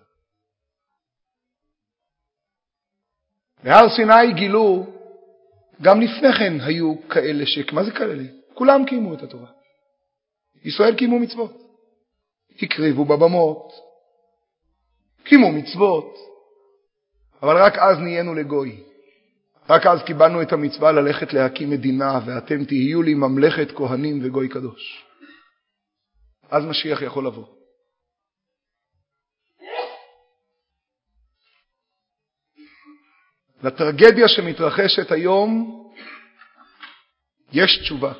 בהר סיני גילו, גם לפני כן היו כאלה ש... מה זה כאלה? כולם קיימו את התורה. ישראל קיימו מצוות. הקריבו בבמות, קיימו מצוות, אבל רק אז נהיינו לגוי. רק אז קיבלנו את המצווה ללכת להקים מדינה, ואתם תהיו לי ממלכת כהנים וגוי קדוש. אז משיח יכול לבוא. לטרגדיה שמתרחשת היום יש תשובה.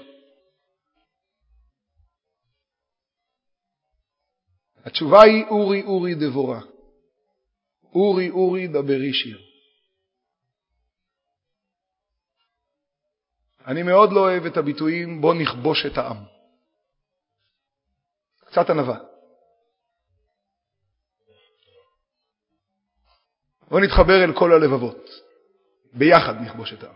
התשובה היא אורי אורי דבורה. אורי אורי דברי שיר. אני מאוד לא אוהב את הביטויים בוא נכבוש את העם. קצת ענווה. בוא נתחבר אל כל הלבבות. ביחד נכבוש את העם.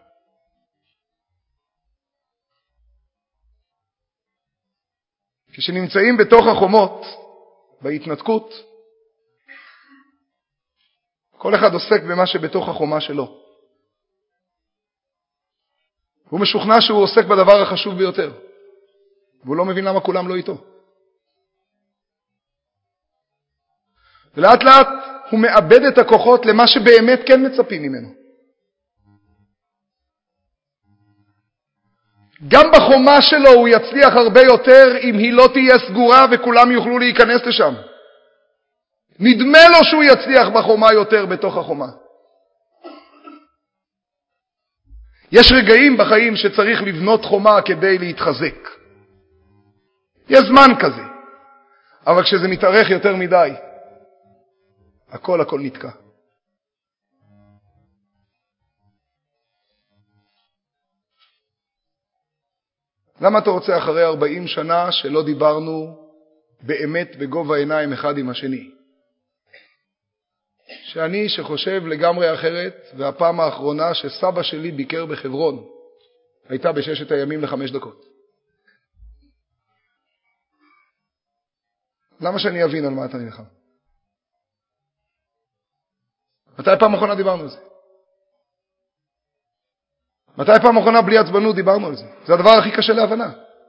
כשנמצאים בתוך החומות, בהתנתקות, כל אחד עוסק במה שבתוך החומה שלו. הוא משוכנע שהוא עוסק בדבר החשוב ביותר, והוא לא מבין למה כולם לא איתו. ולאט לאט הוא מאבד את הכוחות למה שבאמת כן מצפים ממנו. גם בחומה שלו הוא יצליח הרבה יותר אם היא לא תהיה סגורה וכולם יוכלו להיכנס לשם. נדמה לו שהוא יצליח בחומה יותר בתוך החומה. יש רגעים בחיים שצריך לבנות חומה כדי להתחזק. יש זמן כזה. אבל כשזה מתארך יותר מדי, הכל הכל נתקע. למה אתה רוצה אחרי ארבעים שנה שלא דיברנו באמת בגובה עיניים אחד עם השני? שאני שחושב לגמרי אחרת, והפעם האחרונה שסבא שלי ביקר בחברון הייתה בששת הימים לחמש דקות. למה שאני אבין על מה אתה נלחם? מתי פעם אחרונה דיברנו על זה? מתי פעם אחרונה בלי עצבנות דיברנו על זה? זה הדבר הכי קשה להבנה.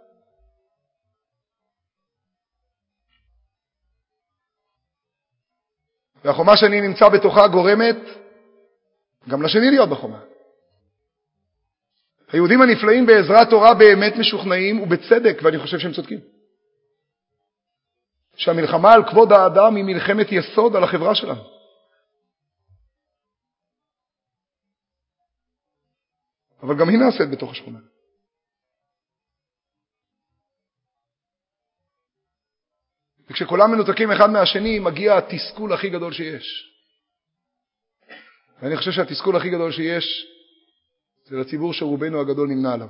והחומה שאני נמצא בתוכה גורמת גם לשני להיות בחומה. היהודים הנפלאים בעזרת תורה באמת משוכנעים, ובצדק, ואני חושב שהם צודקים, שהמלחמה על כבוד האדם היא מלחמת יסוד על החברה שלנו. אבל גם היא נעשית בתוך השכונה. וכשכולם מנותקים אחד מהשני, מגיע התסכול הכי גדול שיש. ואני חושב שהתסכול הכי גדול שיש, זה לציבור שרובנו הגדול נמנע עליו.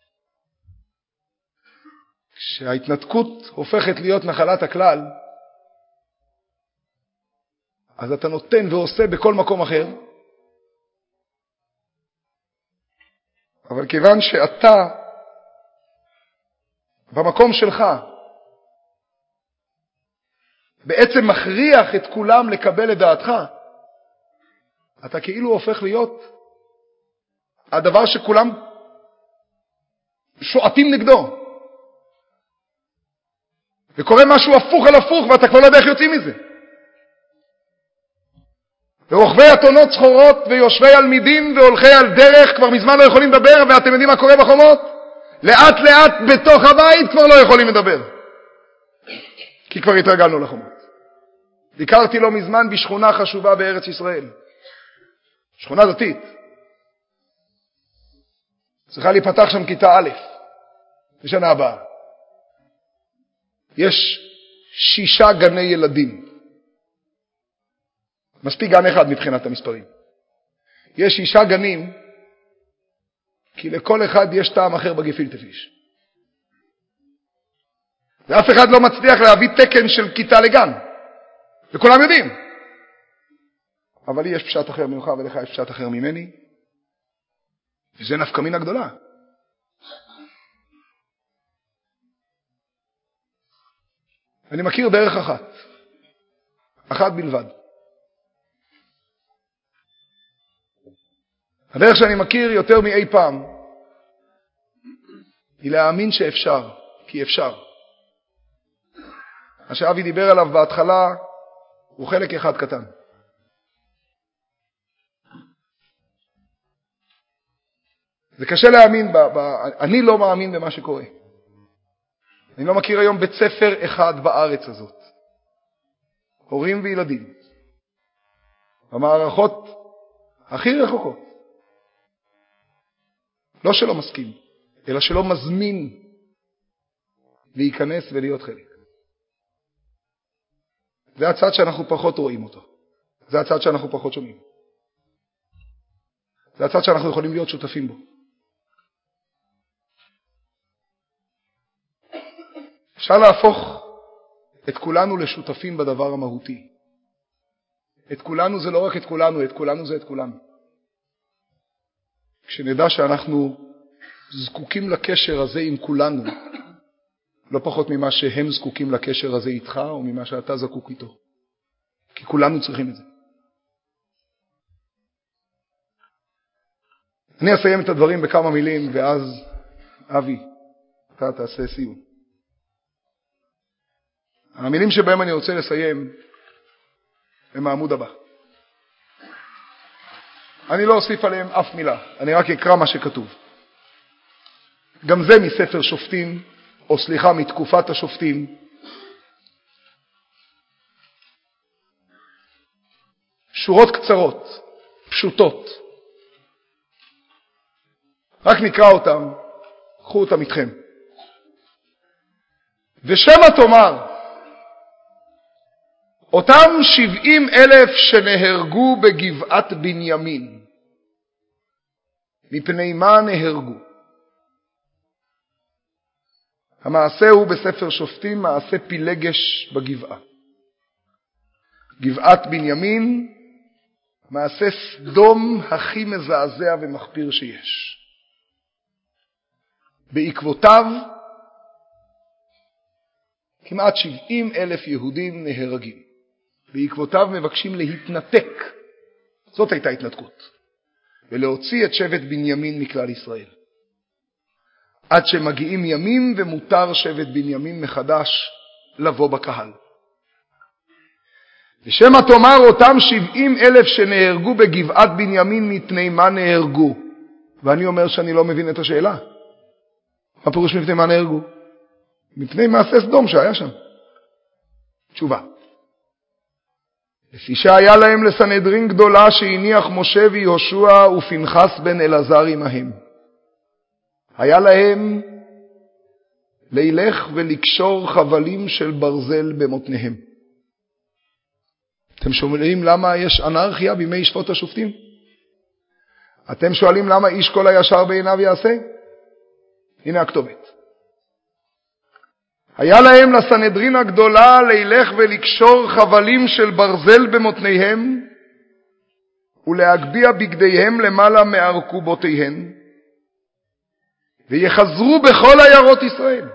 כשההתנתקות הופכת להיות נחלת הכלל, אז אתה נותן ועושה בכל מקום אחר, אבל כיוון שאתה במקום שלך בעצם מכריח את כולם לקבל את דעתך, אתה כאילו הופך להיות הדבר שכולם שועטים נגדו. וקורה משהו הפוך על הפוך, ואתה כבר לא יודע איך יוצאים מזה. ורוכבי אתונות סחורות ויושבי על מידים והולכי על דרך כבר מזמן לא יכולים לדבר, ואתם יודעים מה קורה בחומות? לאט לאט בתוך הבית כבר לא יכולים לדבר. כי כבר התרגלנו לחומות. ביקרתי לא מזמן בשכונה חשובה בארץ ישראל. שכונה דתית. צריכה להיפתח שם כיתה א' בשנה הבאה. יש שישה גני ילדים. מספיק גן אחד מבחינת המספרים. יש שישה גנים, כי לכל אחד יש טעם אחר בגפילטע פיש. ואף אחד לא מצליח להביא תקן של כיתה לגן. וכולם יודעים. אבל לי יש פשט אחר ממך ולך יש פשט אחר ממני. וזה נפקא מינה גדולה. אני מכיר דרך אחת. אחת בלבד. הדרך שאני מכיר יותר מאי פעם היא להאמין שאפשר, כי אפשר. מה שאבי דיבר עליו בהתחלה הוא חלק אחד קטן. זה קשה להאמין, ב, ב, אני לא מאמין במה שקורה. אני לא מכיר היום בית ספר אחד בארץ הזאת. הורים וילדים. במערכות הכי רחוקות. לא שלא מסכים, אלא שלא מזמין להיכנס ולהיות חלק. זה הצד שאנחנו פחות רואים אותו. זה הצד שאנחנו פחות שומעים. זה הצד שאנחנו יכולים להיות שותפים בו. אפשר להפוך את כולנו לשותפים בדבר המהותי. את כולנו זה לא רק את כולנו, את כולנו זה את כולנו. כשנדע שאנחנו זקוקים לקשר הזה עם כולנו, לא פחות ממה שהם זקוקים לקשר הזה איתך, או ממה שאתה זקוק איתו. כי כולנו צריכים את זה. אני אסיים את הדברים בכמה מילים, ואז אבי, אתה תעשה סיום. המילים שבהם אני רוצה לסיים הם העמוד הבא. אני לא אוסיף עליהם אף מילה, אני רק אקרא מה שכתוב. גם זה מספר שופטים, או סליחה, מתקופת השופטים. שורות קצרות, פשוטות. רק נקרא אותם, קחו אותם איתכם. ושמה תאמר, אותם שבעים אלף שנהרגו בגבעת בנימין, מפני מה נהרגו? המעשה הוא בספר שופטים, מעשה פילגש בגבעה. גבעת בנימין, מעשה סדום הכי מזעזע ומחפיר שיש. בעקבותיו, כמעט שבעים אלף יהודים נהרגים. בעקבותיו מבקשים להתנתק. זאת הייתה התנתקות. ולהוציא את שבט בנימין מכלל ישראל. עד שמגיעים ימים ומותר שבט בנימין מחדש לבוא בקהל. ושמה תאמר אותם שבעים אלף שנהרגו בגבעת בנימין מפני מה נהרגו. ואני אומר שאני לא מבין את השאלה. מה פירוש מפני מה נהרגו? מפני מעשה סדום שהיה שם. תשובה. לפי שהיה להם לסנהדרין גדולה שהניח משה ויהושע ופנחס בן אלעזר עמהם. היה להם לילך ולקשור חבלים של ברזל במותניהם. אתם שואלים למה יש אנרכיה בימי שפוט השופטים? אתם שואלים למה איש כל הישר בעיניו יעשה? הנה הכתובת. היה להם לסנהדרין הגדולה לילך ולקשור חבלים של ברזל במותניהם ולהגביע בגדיהם למעלה מארכובותיהן ויחזרו בכל עיירות ישראל.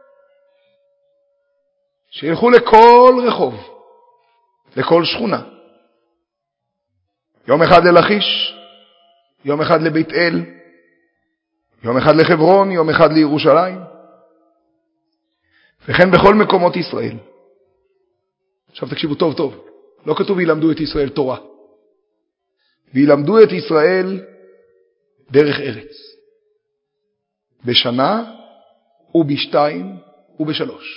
שילכו לכל רחוב, לכל שכונה. יום אחד ללכיש, יום אחד לבית אל, יום אחד לחברון, יום אחד לירושלים. וכן בכל מקומות ישראל. עכשיו תקשיבו טוב טוב. לא כתוב וילמדו את ישראל תורה. וילמדו את ישראל דרך ארץ. בשנה ובשתיים ובשלוש.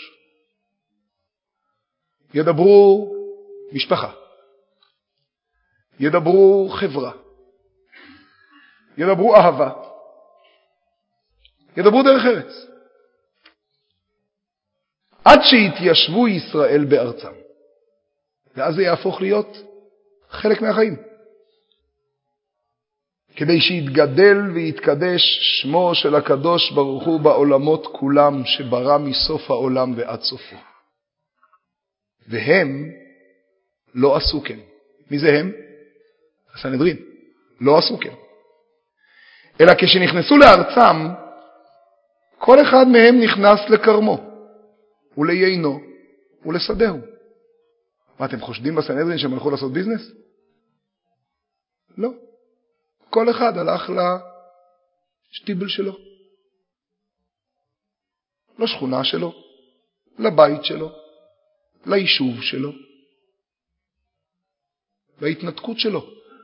ידברו משפחה. ידברו חברה. ידברו אהבה. ידברו דרך ארץ. עד שיתיישבו ישראל בארצם. ואז זה יהפוך להיות חלק מהחיים. כדי שיתגדל ויתקדש שמו של הקדוש ברוך הוא בעולמות כולם שברא מסוף העולם ועד סופו. והם לא עשו כן. מי זה הם? הסנהדרין. לא עשו כן. אלא כשנכנסו לארצם, כל אחד מהם נכנס לקרמו. וליינו, ולשדהו. מה, אתם חושדים בסנהדרין שהם הלכו לעשות ביזנס? לא. כל אחד הלך לשטיבל שלו. לשכונה שלו, לבית שלו, ליישוב שלו, להתנתקות שלו.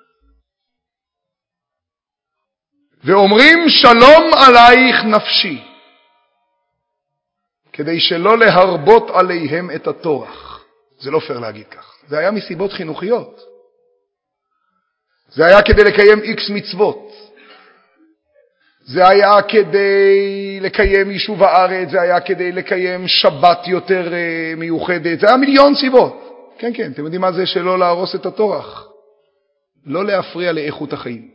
ואומרים שלום עלייך נפשי. כדי שלא להרבות עליהם את התורח. זה לא פייר להגיד כך. זה היה מסיבות חינוכיות. זה היה כדי לקיים איקס מצוות. זה היה כדי לקיים יישוב הארץ. זה היה כדי לקיים שבת יותר מיוחדת. זה היה מיליון סיבות. כן, כן, אתם יודעים מה זה שלא להרוס את התורח. לא להפריע לאיכות החיים.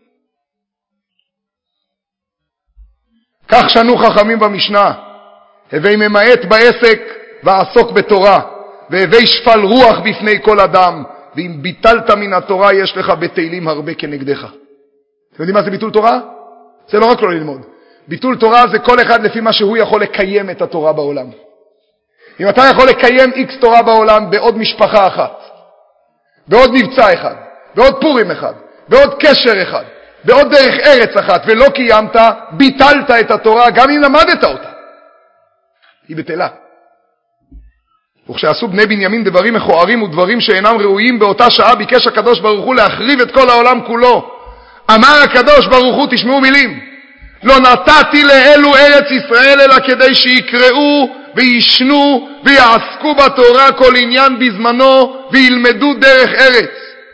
כך שנו חכמים במשנה. הווי ממעט בעסק ועסוק בתורה, והווי שפל רוח בפני כל אדם, ואם ביטלת מן התורה יש לך בתהילים הרבה כנגדך. אתם יודעים מה זה ביטול תורה? זה לא רק לא ללמוד. ביטול תורה זה כל אחד לפי מה שהוא יכול לקיים את התורה בעולם. אם אתה יכול לקיים איקס תורה בעולם בעוד משפחה אחת, בעוד מבצע אחד, בעוד פורים אחד, בעוד קשר אחד, בעוד דרך ארץ אחת, ולא קיימת, ביטלת את התורה גם אם למדת אותה. היא בטלה. וכשעשו בני בנימין דברים מכוערים ודברים שאינם ראויים, באותה שעה ביקש הקדוש ברוך הוא להחריב את כל העולם כולו. אמר הקדוש ברוך הוא, תשמעו מילים, לא נתתי לאלו ארץ ישראל אלא כדי שיקראו וישנו ויעסקו בתורה כל עניין בזמנו וילמדו דרך ארץ.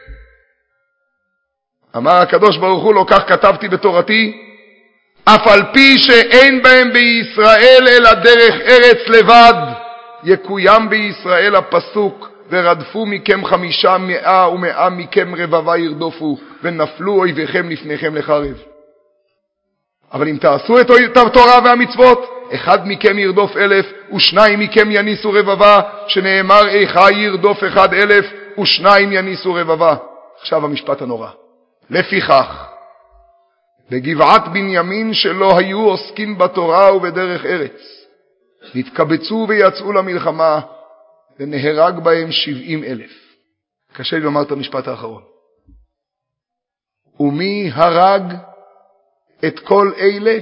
אמר הקדוש ברוך הוא, לא כך כתבתי בתורתי, אף על פי שאין בהם בישראל אלא דרך ארץ לבד, יקוים בישראל הפסוק, ורדפו מכם חמישה מאה ומאה מכם רבבה ירדופו, ונפלו אויביכם לפניכם לחרב. אבל אם תעשו את התורה והמצוות, אחד מכם ירדוף אלף, ושניים מכם יניסו רבבה, שנאמר איכה ירדוף אחד אלף, ושניים יניסו רבבה. עכשיו המשפט הנורא. לפיכך, בגבעת בנימין שלא היו עוסקים בתורה ובדרך ארץ, נתקבצו ויצאו למלחמה, ונהרג בהם שבעים אלף. קשה לי לומר את המשפט האחרון. ומי הרג את כל אלה?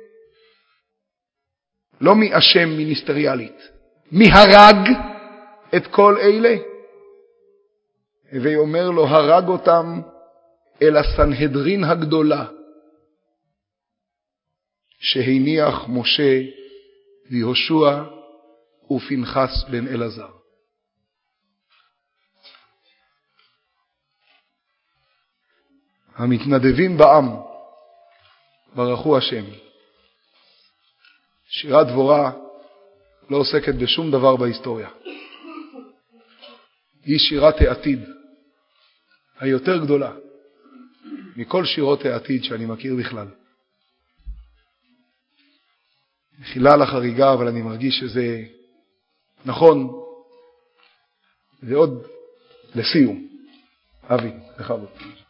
לא מי אשם מיניסטריאלית. מי הרג את כל אלה? ואומר לו, הרג אותם אל הסנהדרין הגדולה שהניח משה ויהושע ופנחס בן אלעזר. המתנדבים בעם ברכו השם. שירת דבורה לא עוסקת בשום דבר בהיסטוריה. היא שירת העתיד היותר גדולה מכל שירות העתיד שאני מכיר בכלל. מחילה לחריגה, אבל אני מרגיש שזה נכון. ועוד לסיום, אבי, בכבוד.